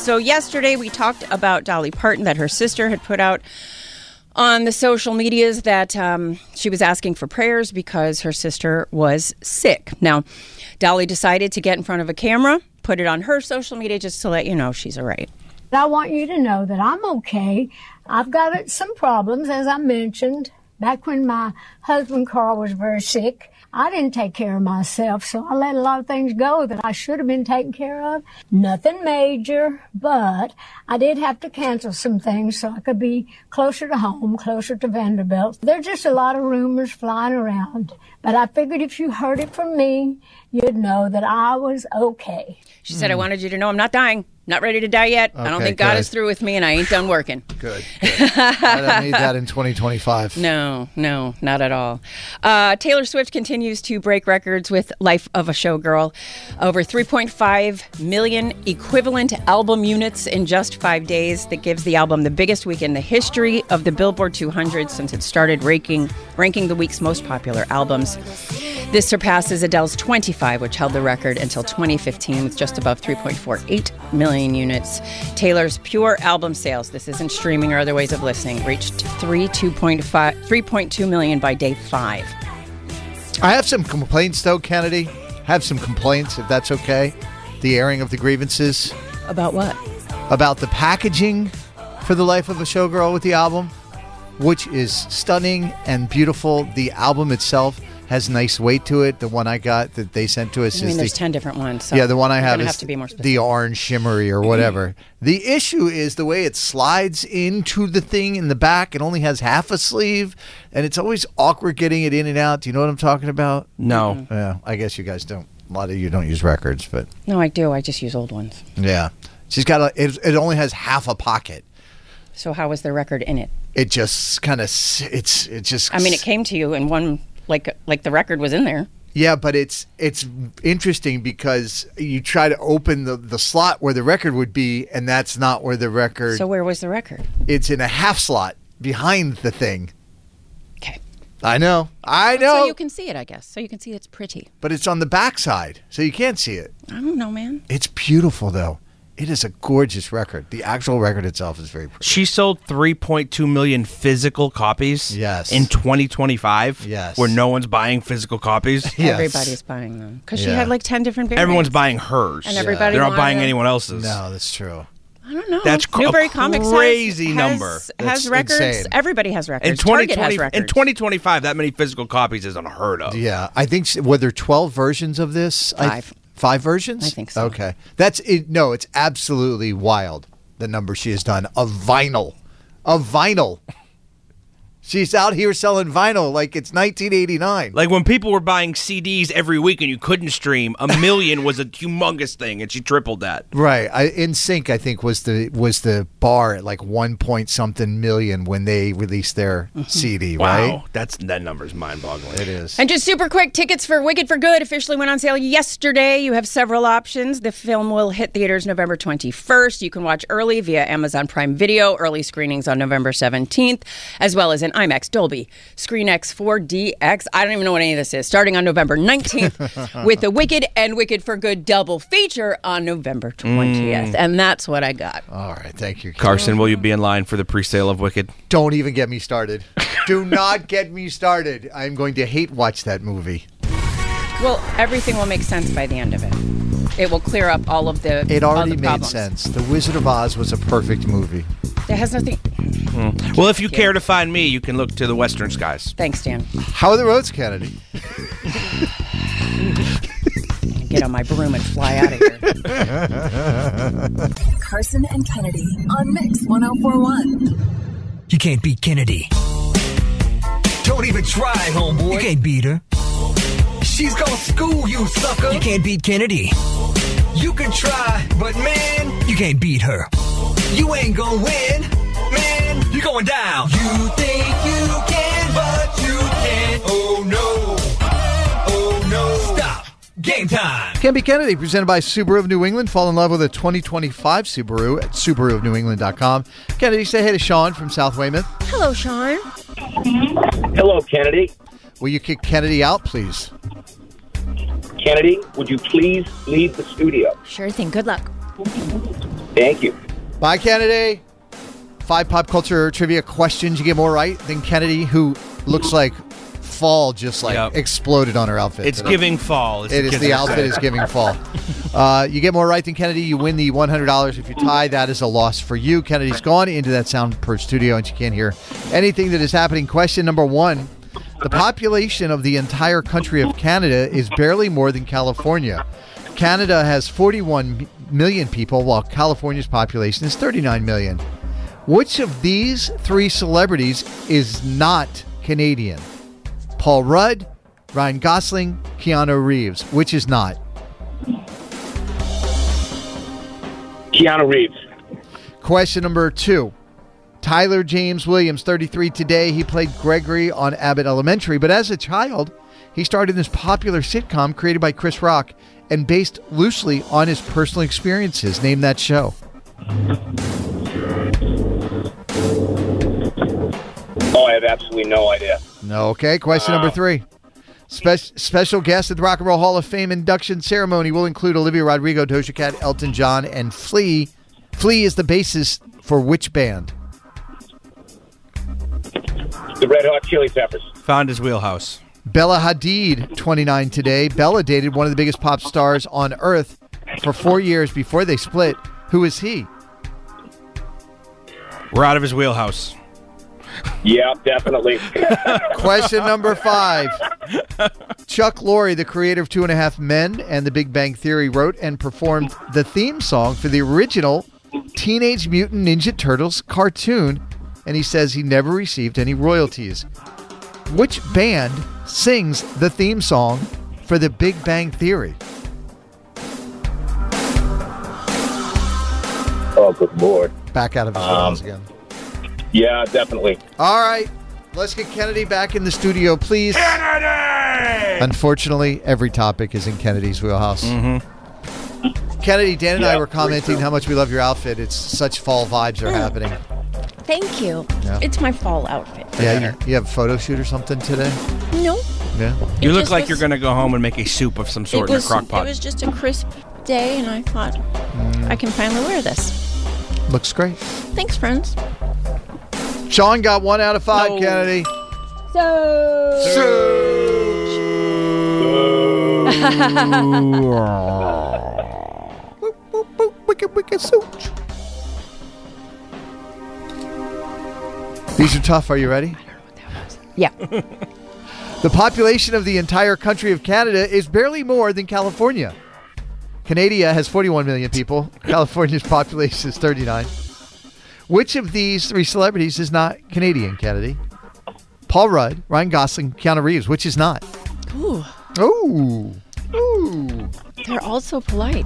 So yesterday we talked about Dolly Parton, that her sister had put out on the social medias that um, she was asking for prayers because her sister was sick. Now, Dolly decided to get in front of a camera, put it on her social media just to let you know she's all right. I want you to know that I'm okay. I've got some problems, as I mentioned. Back when my husband, Carl, was very sick, I didn't take care of myself, so I let a lot of things go that I should have been taken care of. Nothing major, but I did have to cancel some things so I could be closer to home, closer to Vanderbilt. There's just a lot of rumors flying around, but I figured if you heard it from me, you'd know that I was okay. She said, I wanted you to know I'm not dying. Not ready to die yet. Okay, I don't think God good. is through with me, and I ain't done working. Good. good. I don't need that in twenty twenty-five. No, no, not at all. Uh, Taylor Swift continues to break records with Life of a Showgirl. Over three point five million equivalent album units in just five days. That gives the album the biggest week in the history of the Billboard two hundred since it started ranking, ranking the week's most popular albums. This surpasses Adele's twenty-five, which held the record until twenty fifteen with just above three point four eight million units. Taylor's pure album sales, this isn't streaming or other ways of listening, reached three point two million by day five. I have some complaints, though, Kennedy. Have some complaints, if that's okay. The airing of the grievances. About what? About the packaging for The Life of a Showgirl with the album, which is stunning and beautiful. The album itself has nice weight to it. The one I got that they sent to us I mean, is there's the, ten different ones. So yeah, the one I have gonna is have to be more specific. the orange shimmery or whatever. The issue is the way it slides into the thing in the back. It only has half a sleeve, and it's always awkward getting it in and out. Do you know what I'm talking about? No. Mm-hmm. Yeah, I guess you guys don't. A lot of you don't use records, but No, I do. I just use old ones. yeah, she's got a. It, it only has half a pocket. So how was the record in it? It just kind of. It's. It just. I mean, it came to you in one, like like the record was in there. Yeah, but it's it's interesting because you try to open the, the slot where the record would be, and that's not where the record... So where was the record? It's in a half slot behind the thing. Okay. I know. I know. So you can see it, I guess. So you can see it's pretty. But it's on the backside, so you can't see it. I don't know, man. It's beautiful, though. It is a gorgeous record. The actual record itself is very pretty. She sold three point two million physical copies yes. in twenty twenty-five, yes. where no one's buying physical copies. Yes. Everybody's buying them. Because she Yeah. had like ten different variants. Everyone's buying hers. And everybody They're not wanted buying a- anyone else's. No, that's true. I don't know. That's cr- Newbury a Comics crazy has, number. Has, That's has records. insane. Everybody has records. In twenty Target twenty, has records. in twenty twenty-five, that many physical copies is unheard of. Yeah, I think, were there twelve versions of this? I- Five. Five versions? I think so. Okay. That's it. No, it's absolutely wild, the number she has done of vinyl. Of vinyl. She's out here selling vinyl like it's nineteen eighty-nine. Like when people were buying C Ds every week and you couldn't stream, a million was a humongous thing, and she tripled that. Right. I, In Sync, I think, was the was the bar at like one point something million when they released their C D, right? Wow, that's that number's mind-boggling. It is. And just super quick, tickets for Wicked for Good officially went on sale yesterday. You have several options. The film will hit theaters November twenty-first. You can watch early via Amazon Prime Video, early screenings on November seventeenth, as well as in IMAX, Dolby, ScreenX, four D X. I don't even know what any of this is. Starting on November nineteenth with the Wicked and Wicked for Good double feature on November twentieth. Mm. And that's what I got. All right. Thank you, Carson, will you be in line for the pre-sale of Wicked? Don't even get me started. Do not get me started. I'm going to hate watch that movie. Well, everything will make sense by the end of it. It will clear up all of the It all already the made problems. sense. The Wizard of Oz was a perfect movie. It has nothing. Mm. Well, if you care to find me, you can look to the Western Skies. Thanks, Dan. How are the roads, Kennedy? Get on my broom and fly out of here. Carson and Kennedy on Mix one oh four point one. You can't beat Kennedy. Don't even try, homeboy. You can't beat her. She's gonna school you, sucker. You can't beat Kennedy. You can try, but man, you can't beat her. You ain't gonna win, man. You're going down. You think you can, but you can't. Oh no. Oh no. Stop. Game time. Can't Be Kennedy, presented by Subaru of New England. Fall in love with a twenty twenty-five Subaru at Subaru of New England dot com. Kennedy, say hey to Sean from South Weymouth. Hello, Sean. Hello, Kennedy. Will you kick Kennedy out, please? Kennedy, would you please leave the studio? Sure thing. Good luck. Thank you. Bye, Kennedy. Five pop culture trivia questions. You get more right than Kennedy, who looks like fall just like Yep. exploded on her outfit. It's today. giving fall. as It is kids the would outfit say. is giving fall. Uh, you get more right than Kennedy. You win the one hundred dollars. If you tie, that is a loss for you. Kennedy's gone into that soundproof studio, and she can't hear anything that is happening. Question number one. The population of the entire country of Canada is barely more than California. Canada has forty-one million people, while California's population is thirty-nine million. Which of these three celebrities is not Canadian? Paul Rudd, Ryan Gosling, Keanu Reeves. Which is not? Keanu Reeves. Question number two. Tyler James Williams, thirty-three today. He played Gregory on Abbott Elementary, but as a child, he starred in this popular sitcom created by Chris Rock and based loosely on his personal experiences. Name that show. Oh, I have absolutely no idea. No. Okay. Question number three. Spe- special guest at the Rock and Roll Hall of Fame induction ceremony will include Olivia Rodrigo, Doja Cat, Elton John, and Flea. Flea is the bassist for which band? The Red Hot Chili Peppers. Found his wheelhouse. Bella Hadid, twenty-nine today. Bella dated one of the biggest pop stars on earth for four years before they split. Who is he? We're out of his wheelhouse. Yeah, definitely. Question number five. Chuck Lorre, the creator of Two and a Half Men and The Big Bang Theory, wrote and performed the theme song for the original Teenage Mutant Ninja Turtles cartoon, and he says he never received any royalties. Which band sings the theme song for The Big Bang Theory? Oh, good Lord. Back out of his Um, wheelhouse again. Yeah, definitely. All right. Let's get Kennedy back in the studio, please. Kennedy! Unfortunately, every topic is in Kennedy's wheelhouse. Mm-hmm. Kennedy, Dan and Yeah, I were for commenting sure. how much we love your outfit. It's such fall vibes are happening. Thank you. Yeah. It's my fall outfit. Yeah, you, you have a photo shoot or something today? No. Yeah. You It look just like was- you're going to go home and make a soup of some sort it was, in a crock pot. It was just a crisp day, and I thought Mm. I can finally wear this. Looks great. Thanks, friends. Sean got one out of five, No. Kennedy. Wicked, wicked Sooch. These are tough. Are you ready? Yeah. The population of the entire country of Canada is barely more than California. Canada has forty-one million people. California's population is thirty-nine. Which of these three celebrities is not Canadian, Kennedy? Paul Rudd, Ryan Gosling, Keanu Reeves. Which is not? Ooh. Ooh. Ooh. They're all so polite.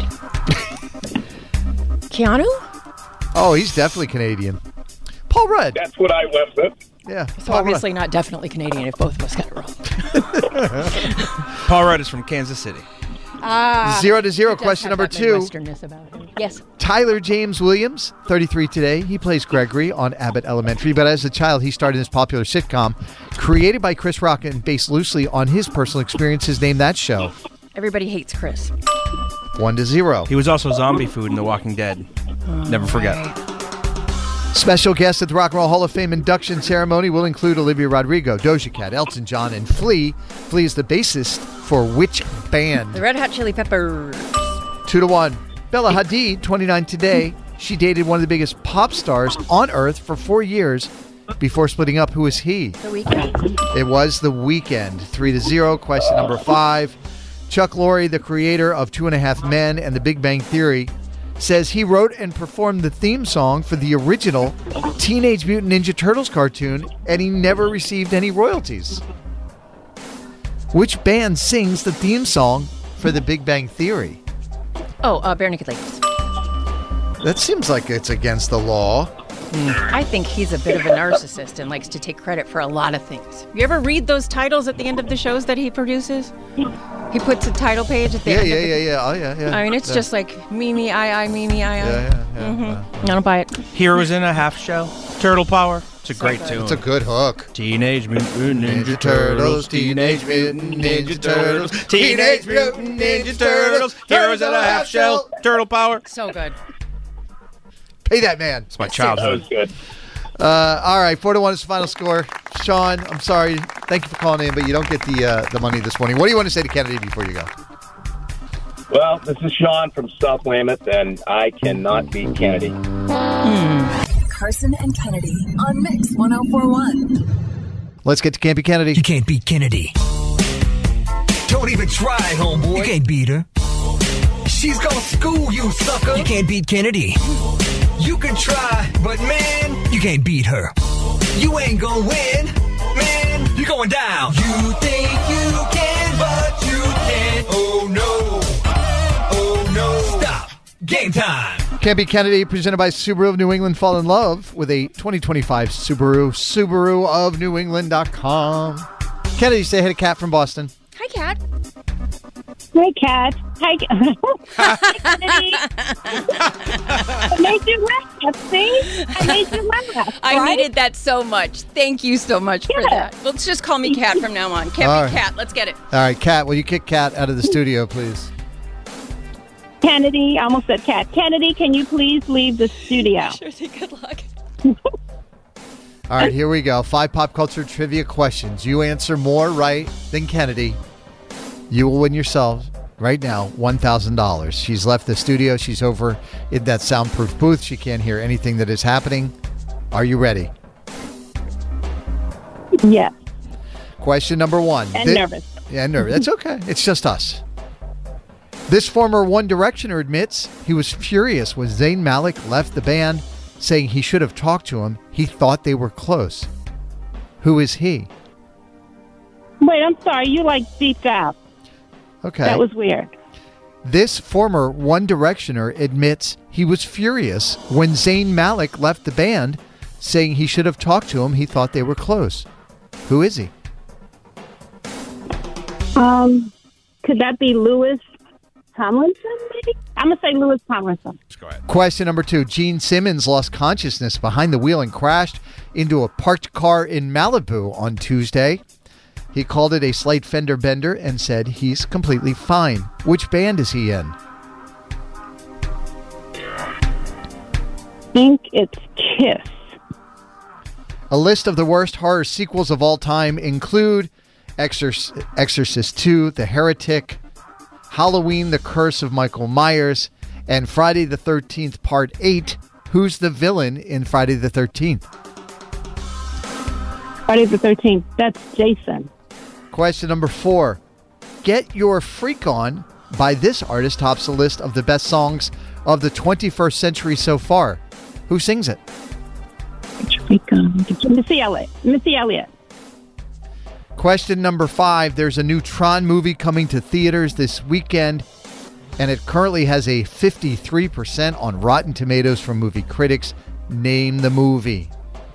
Keanu? Oh, he's definitely Canadian. Paul Rudd. That's what I went with. Yeah. So Paul obviously Rudd. not definitely Canadian if both of us got it wrong. Paul Rudd is from Kansas City. Ah. Zero to zero. He does Question have number that two. Midwesternness about him. Yes. Tyler James Williams, thirty-three today. He plays Gregory on Abbott Elementary, but as a child, he starred in this popular sitcom created by Chris Rock and based loosely on his personal experiences. Name that show. Everybody hates Chris. One to zero. He was also zombie food in The Walking Dead. Never forget. Special guest at the Rock and Roll Hall of Fame induction ceremony will include Olivia Rodrigo, Doja Cat, Elton John, and Flea. Flea is the bassist for which band? The Red Hot Chili Peppers. Two to one. Bella Hadid, twenty-nine today. She dated one of the biggest pop stars on earth for four years before splitting up. Who is he? The Weeknd. It was The Weeknd. Three to zero. Question number five. Chuck Lorre, the creator of Two and a Half Men and The Big Bang Theory, says he wrote and performed the theme song for the original Teenage Mutant Ninja Turtles cartoon, and he never received any royalties. Which band sings the theme song for The Big Bang Theory? Oh, uh, Bare Naked Ladies. That seems like it's against the law. I think he's a bit of a narcissist and likes to take credit for a lot of things. You ever read those titles at the end of the shows that he produces? He puts a title page at the Yeah, end yeah, of the... yeah, yeah. Oh, yeah, yeah. I mean, it's Yeah. just like me, me, I, I, me, me, I, I. Yeah, yeah, yeah. Mm-hmm. I don't buy it. Heroes in a Half Shell. Turtle Power. It's a great tune. It's a good hook. Teenage Mutant Ninja Turtles. Teenage Mutant Ninja Turtles. Teenage Mutant Ninja Turtles. Heroes in a Half Shell. Turtle Power. So good. Pay that man. It's my That childhood. was good. Uh, all right, four to one is the final score. Sean, I'm sorry. Thank you for calling in, but you don't get the uh, the money this morning. What do you want to say to Kennedy before you go? Well, this is Sean from South Weymouth, and I cannot beat Kennedy. Carson and Kennedy on Mix one oh four one. Let's get to Can't Be Kennedy. You can't beat Kennedy. Don't even try, homeboy. You can't beat her. She's gonna school you, sucker. You can't beat Kennedy. You can try, but man, you can't beat her. You ain't gonna win, man. You're going down. You think you can, but you can't. Oh no. Oh no. Stop. Game time. Can't Be Kennedy, presented by Subaru of New England. Fall in love with a twenty twenty-five Subaru. Subaru of New England dot com. Kennedy, say hey to Kat from Boston. Hi, Kat. Hi, Kat. Hi, Hi, Kennedy. I made you laugh, see? I made you laugh. I right? needed that so much. Thank you so much for Yeah. that. Let's just call me Kat from now on. Can't All be right. Kat. Let's get it. All right, Kat, will you kick Kat out of the studio, please? Kennedy, I almost said Kat. Kennedy, can you please leave the studio? Sure thing. Good luck. All right, here we go. Five pop culture trivia questions. You answer more right than Kennedy, you will win yourself right now one thousand dollars. She's left the studio. She's over in that soundproof booth. She can't hear anything that is happening. Are you ready? Yes. Question number one. And Thi- nervous. Yeah, nervous. It's okay. It's just us. This former One Directioner admits he was furious when Zayn Malik left the band, saying he should have talked to him. He thought they were close. Who is he? Wait, I'm sorry. You like beeped out. Okay. That was weird. This former One Directioner admits he was furious when Zayn Malik left the band, saying he should have talked to him. He thought they were close. Who is he? Um, could that be Lewis Tomlinson, maybe? I'm going to say Lewis Tomlinson. Question number two. Gene Simmons lost consciousness behind the wheel and crashed into a parked car in Malibu on Tuesday. He called it a slight fender bender and said he's completely fine. Which band is he in? I think it's Kiss. A list of the worst horror sequels of all time include Exorc- Exorcist two, The Heretic, Halloween, The Curse of Michael Myers, and Friday the thirteenth Part eight. Who's the villain in Friday the thirteenth? Friday the thirteenth. That's Jason. Question number four. Get Your Freak On by this artist tops the list of the best songs of the twenty-first century so far. Who sings it? Missy Elliott. Missy Elliott. Question number five. There's a new Tron movie coming to theaters this weekend, and it currently has a fifty-three percent on Rotten Tomatoes from movie critics. Name the movie.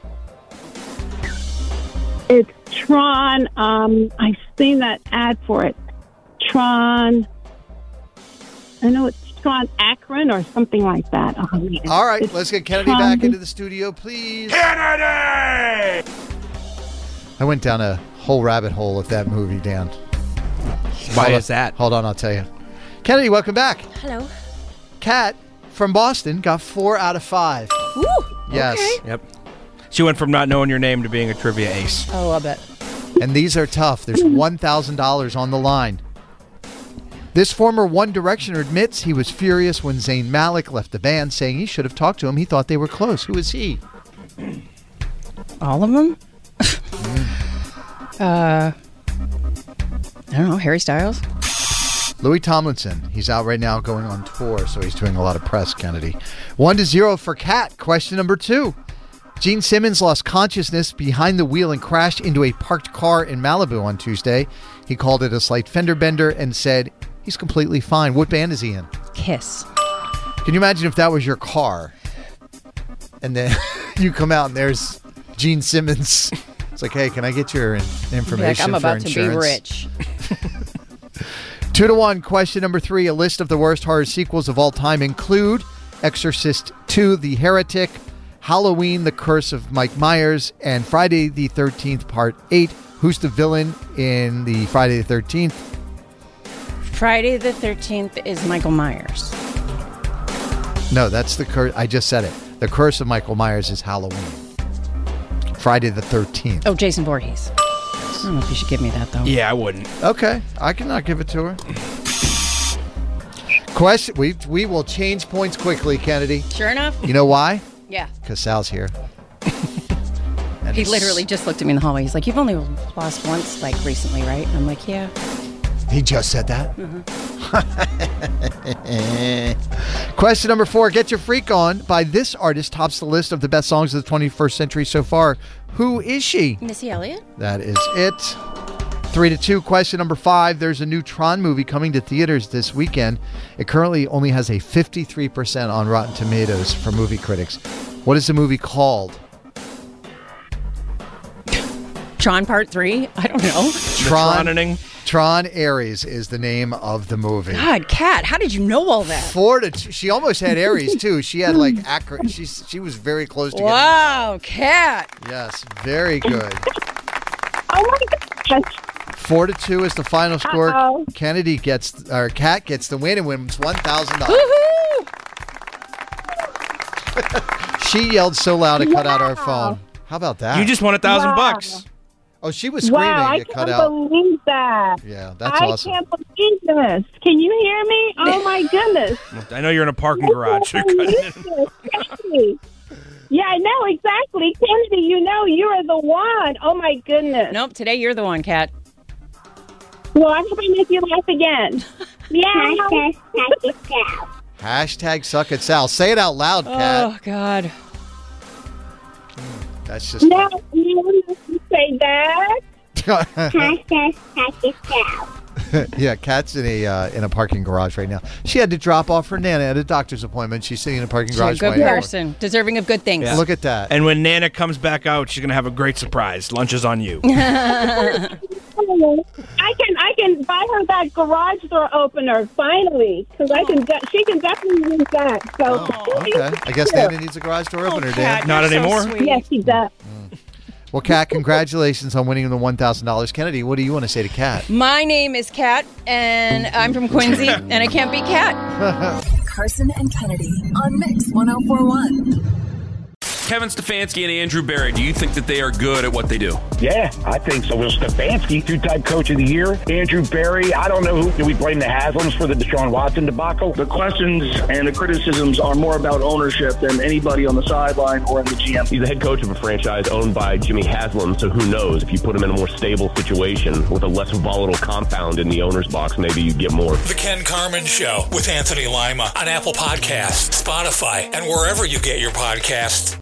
It's Tron. Um, I've seen that ad for it. Tron. I know it's Tron Akron or something like that. Oh, man. All right, It's let's get Kennedy Tron- back into the studio, please. Kennedy! I went down a whole rabbit hole with that movie, Dan. Why Hold is on. that? Hold on, I'll tell you. Kennedy, welcome back. Hello. Kat from Boston got four out of five. Ooh. Yes. Okay. Yep. She went from not knowing your name to being a trivia ace. I love it. And these are tough. There's one thousand dollars on the line. This former One Directioner admits he was furious when Zayn Malik left the band, saying he should have talked to him. He thought they were close. Who is he? All of them? uh, I don't know. Harry Styles? Louis Tomlinson. He's out right now going on tour, so he's doing a lot of press, Kennedy. One to zero for Kat. Question number two. Gene Simmons lost consciousness behind the wheel and crashed into a parked car in Malibu on Tuesday. He called it a slight fender bender and said he's completely fine. What band is he in? Kiss. Can you imagine if that was your car and then you come out and there's Gene Simmons? It's like, hey, can I get your in- information Like, I'm for about to insurance? be rich. Two to one. Question number three. A list of the worst horror sequels of all time include Exorcist two, The Heretic, Halloween, The Curse of Mike Myers, and Friday the thirteenth Part eight. Who's the villain in the Friday the thirteenth? Friday the thirteenth is Michael Myers. No, that's the curse. I just said it. The curse of Michael Myers is Halloween. Friday the thirteenth. Oh, Jason Voorhees. I don't know if you should give me that, though. Yeah, I wouldn't. Okay. I cannot give it to her. Question. We, we will change points quickly, Kennedy. Sure enough. You know why? Yeah. Because Sal's here. He literally just looked at me in the hallway. He's like, you've only lost once, like, recently, right? I'm like, yeah. He just said that? Mm-hmm. Question number four. Get Your Freak On by this artist tops the list of the best songs of the twenty-first century so far. Who is she? Missy Elliott? That is it. Three to two. Question number five. There's a new Tron movie coming to theaters this weekend. It currently only has a fifty-three percent on Rotten Tomatoes for movie critics. What is the movie called? Tron Part three? I don't know. Tron. Tron Ares is the name of the movie. God, Kat, how did you know all that? Four to two. She almost had Ares too. She had like accurate. She she was very close to Wow, Kat. getting. Yes, very good. Oh my gosh. Four to two is the final score. Uh-oh. Kennedy gets or Kat gets the win and wins one thousand dollars. She yelled so loud it cut out our phone. How about that? You just won a thousand Wow. bucks. Oh, she was screaming. Wow, I it cut can't out. believe that. Yeah, that's I awesome. can't believe this. Can you hear me? Oh my goodness. I know you're in a parking garage. You're cutting in. Kennedy. Yeah, I know, exactly. Kennedy, you know, you are the one. Oh my goodness. Nope, today you're the one, Kat. Well, I hope I make you laugh again. Yeah. Hashtag suck at Sal. Say it out loud, Kat. Oh, God. That's just. No, you want to say that? Hashtag suck at Sal. Yeah, Kat's in a uh, in a parking garage right now. She had to drop off her Nana at a doctor's appointment. She's sitting in a parking She's a garage. good right now. person, deserving of good things. Yeah. Look at that. And when Nana comes back out, she's going to have a great surprise. Lunch is on you. I can I can buy her that garage door opener finally because I can de- she can definitely use that. So Okay. I guess Nana needs a garage door opener, Dan. Kat, Not you're so anymore. sweet. Yes, she does. Well, Kat, congratulations on winning the one thousand dollars. Kennedy, what do you want to say to Kat? My name is Kat, and I'm from Quincy, and I can't beat Kat. Carson and Kennedy on Mix one oh four one. Kevin Stefanski and Andrew Barry, do you think that they are good at what they do? Yeah, I think so. Will Stefanski, two-time coach of the year. Andrew Barry, I don't know who. Do we blame the Haslams for the Deshaun Watson debacle? The questions and the criticisms are more about ownership than anybody on the sideline or in the G M. He's the head coach of a franchise owned by Jimmy Haslam, so who knows? If you put him in a more stable situation with a less volatile compound in the owner's box, maybe you get more. The Ken Carman Show with Anthony Lima on Apple Podcasts, Spotify, and wherever you get your podcasts.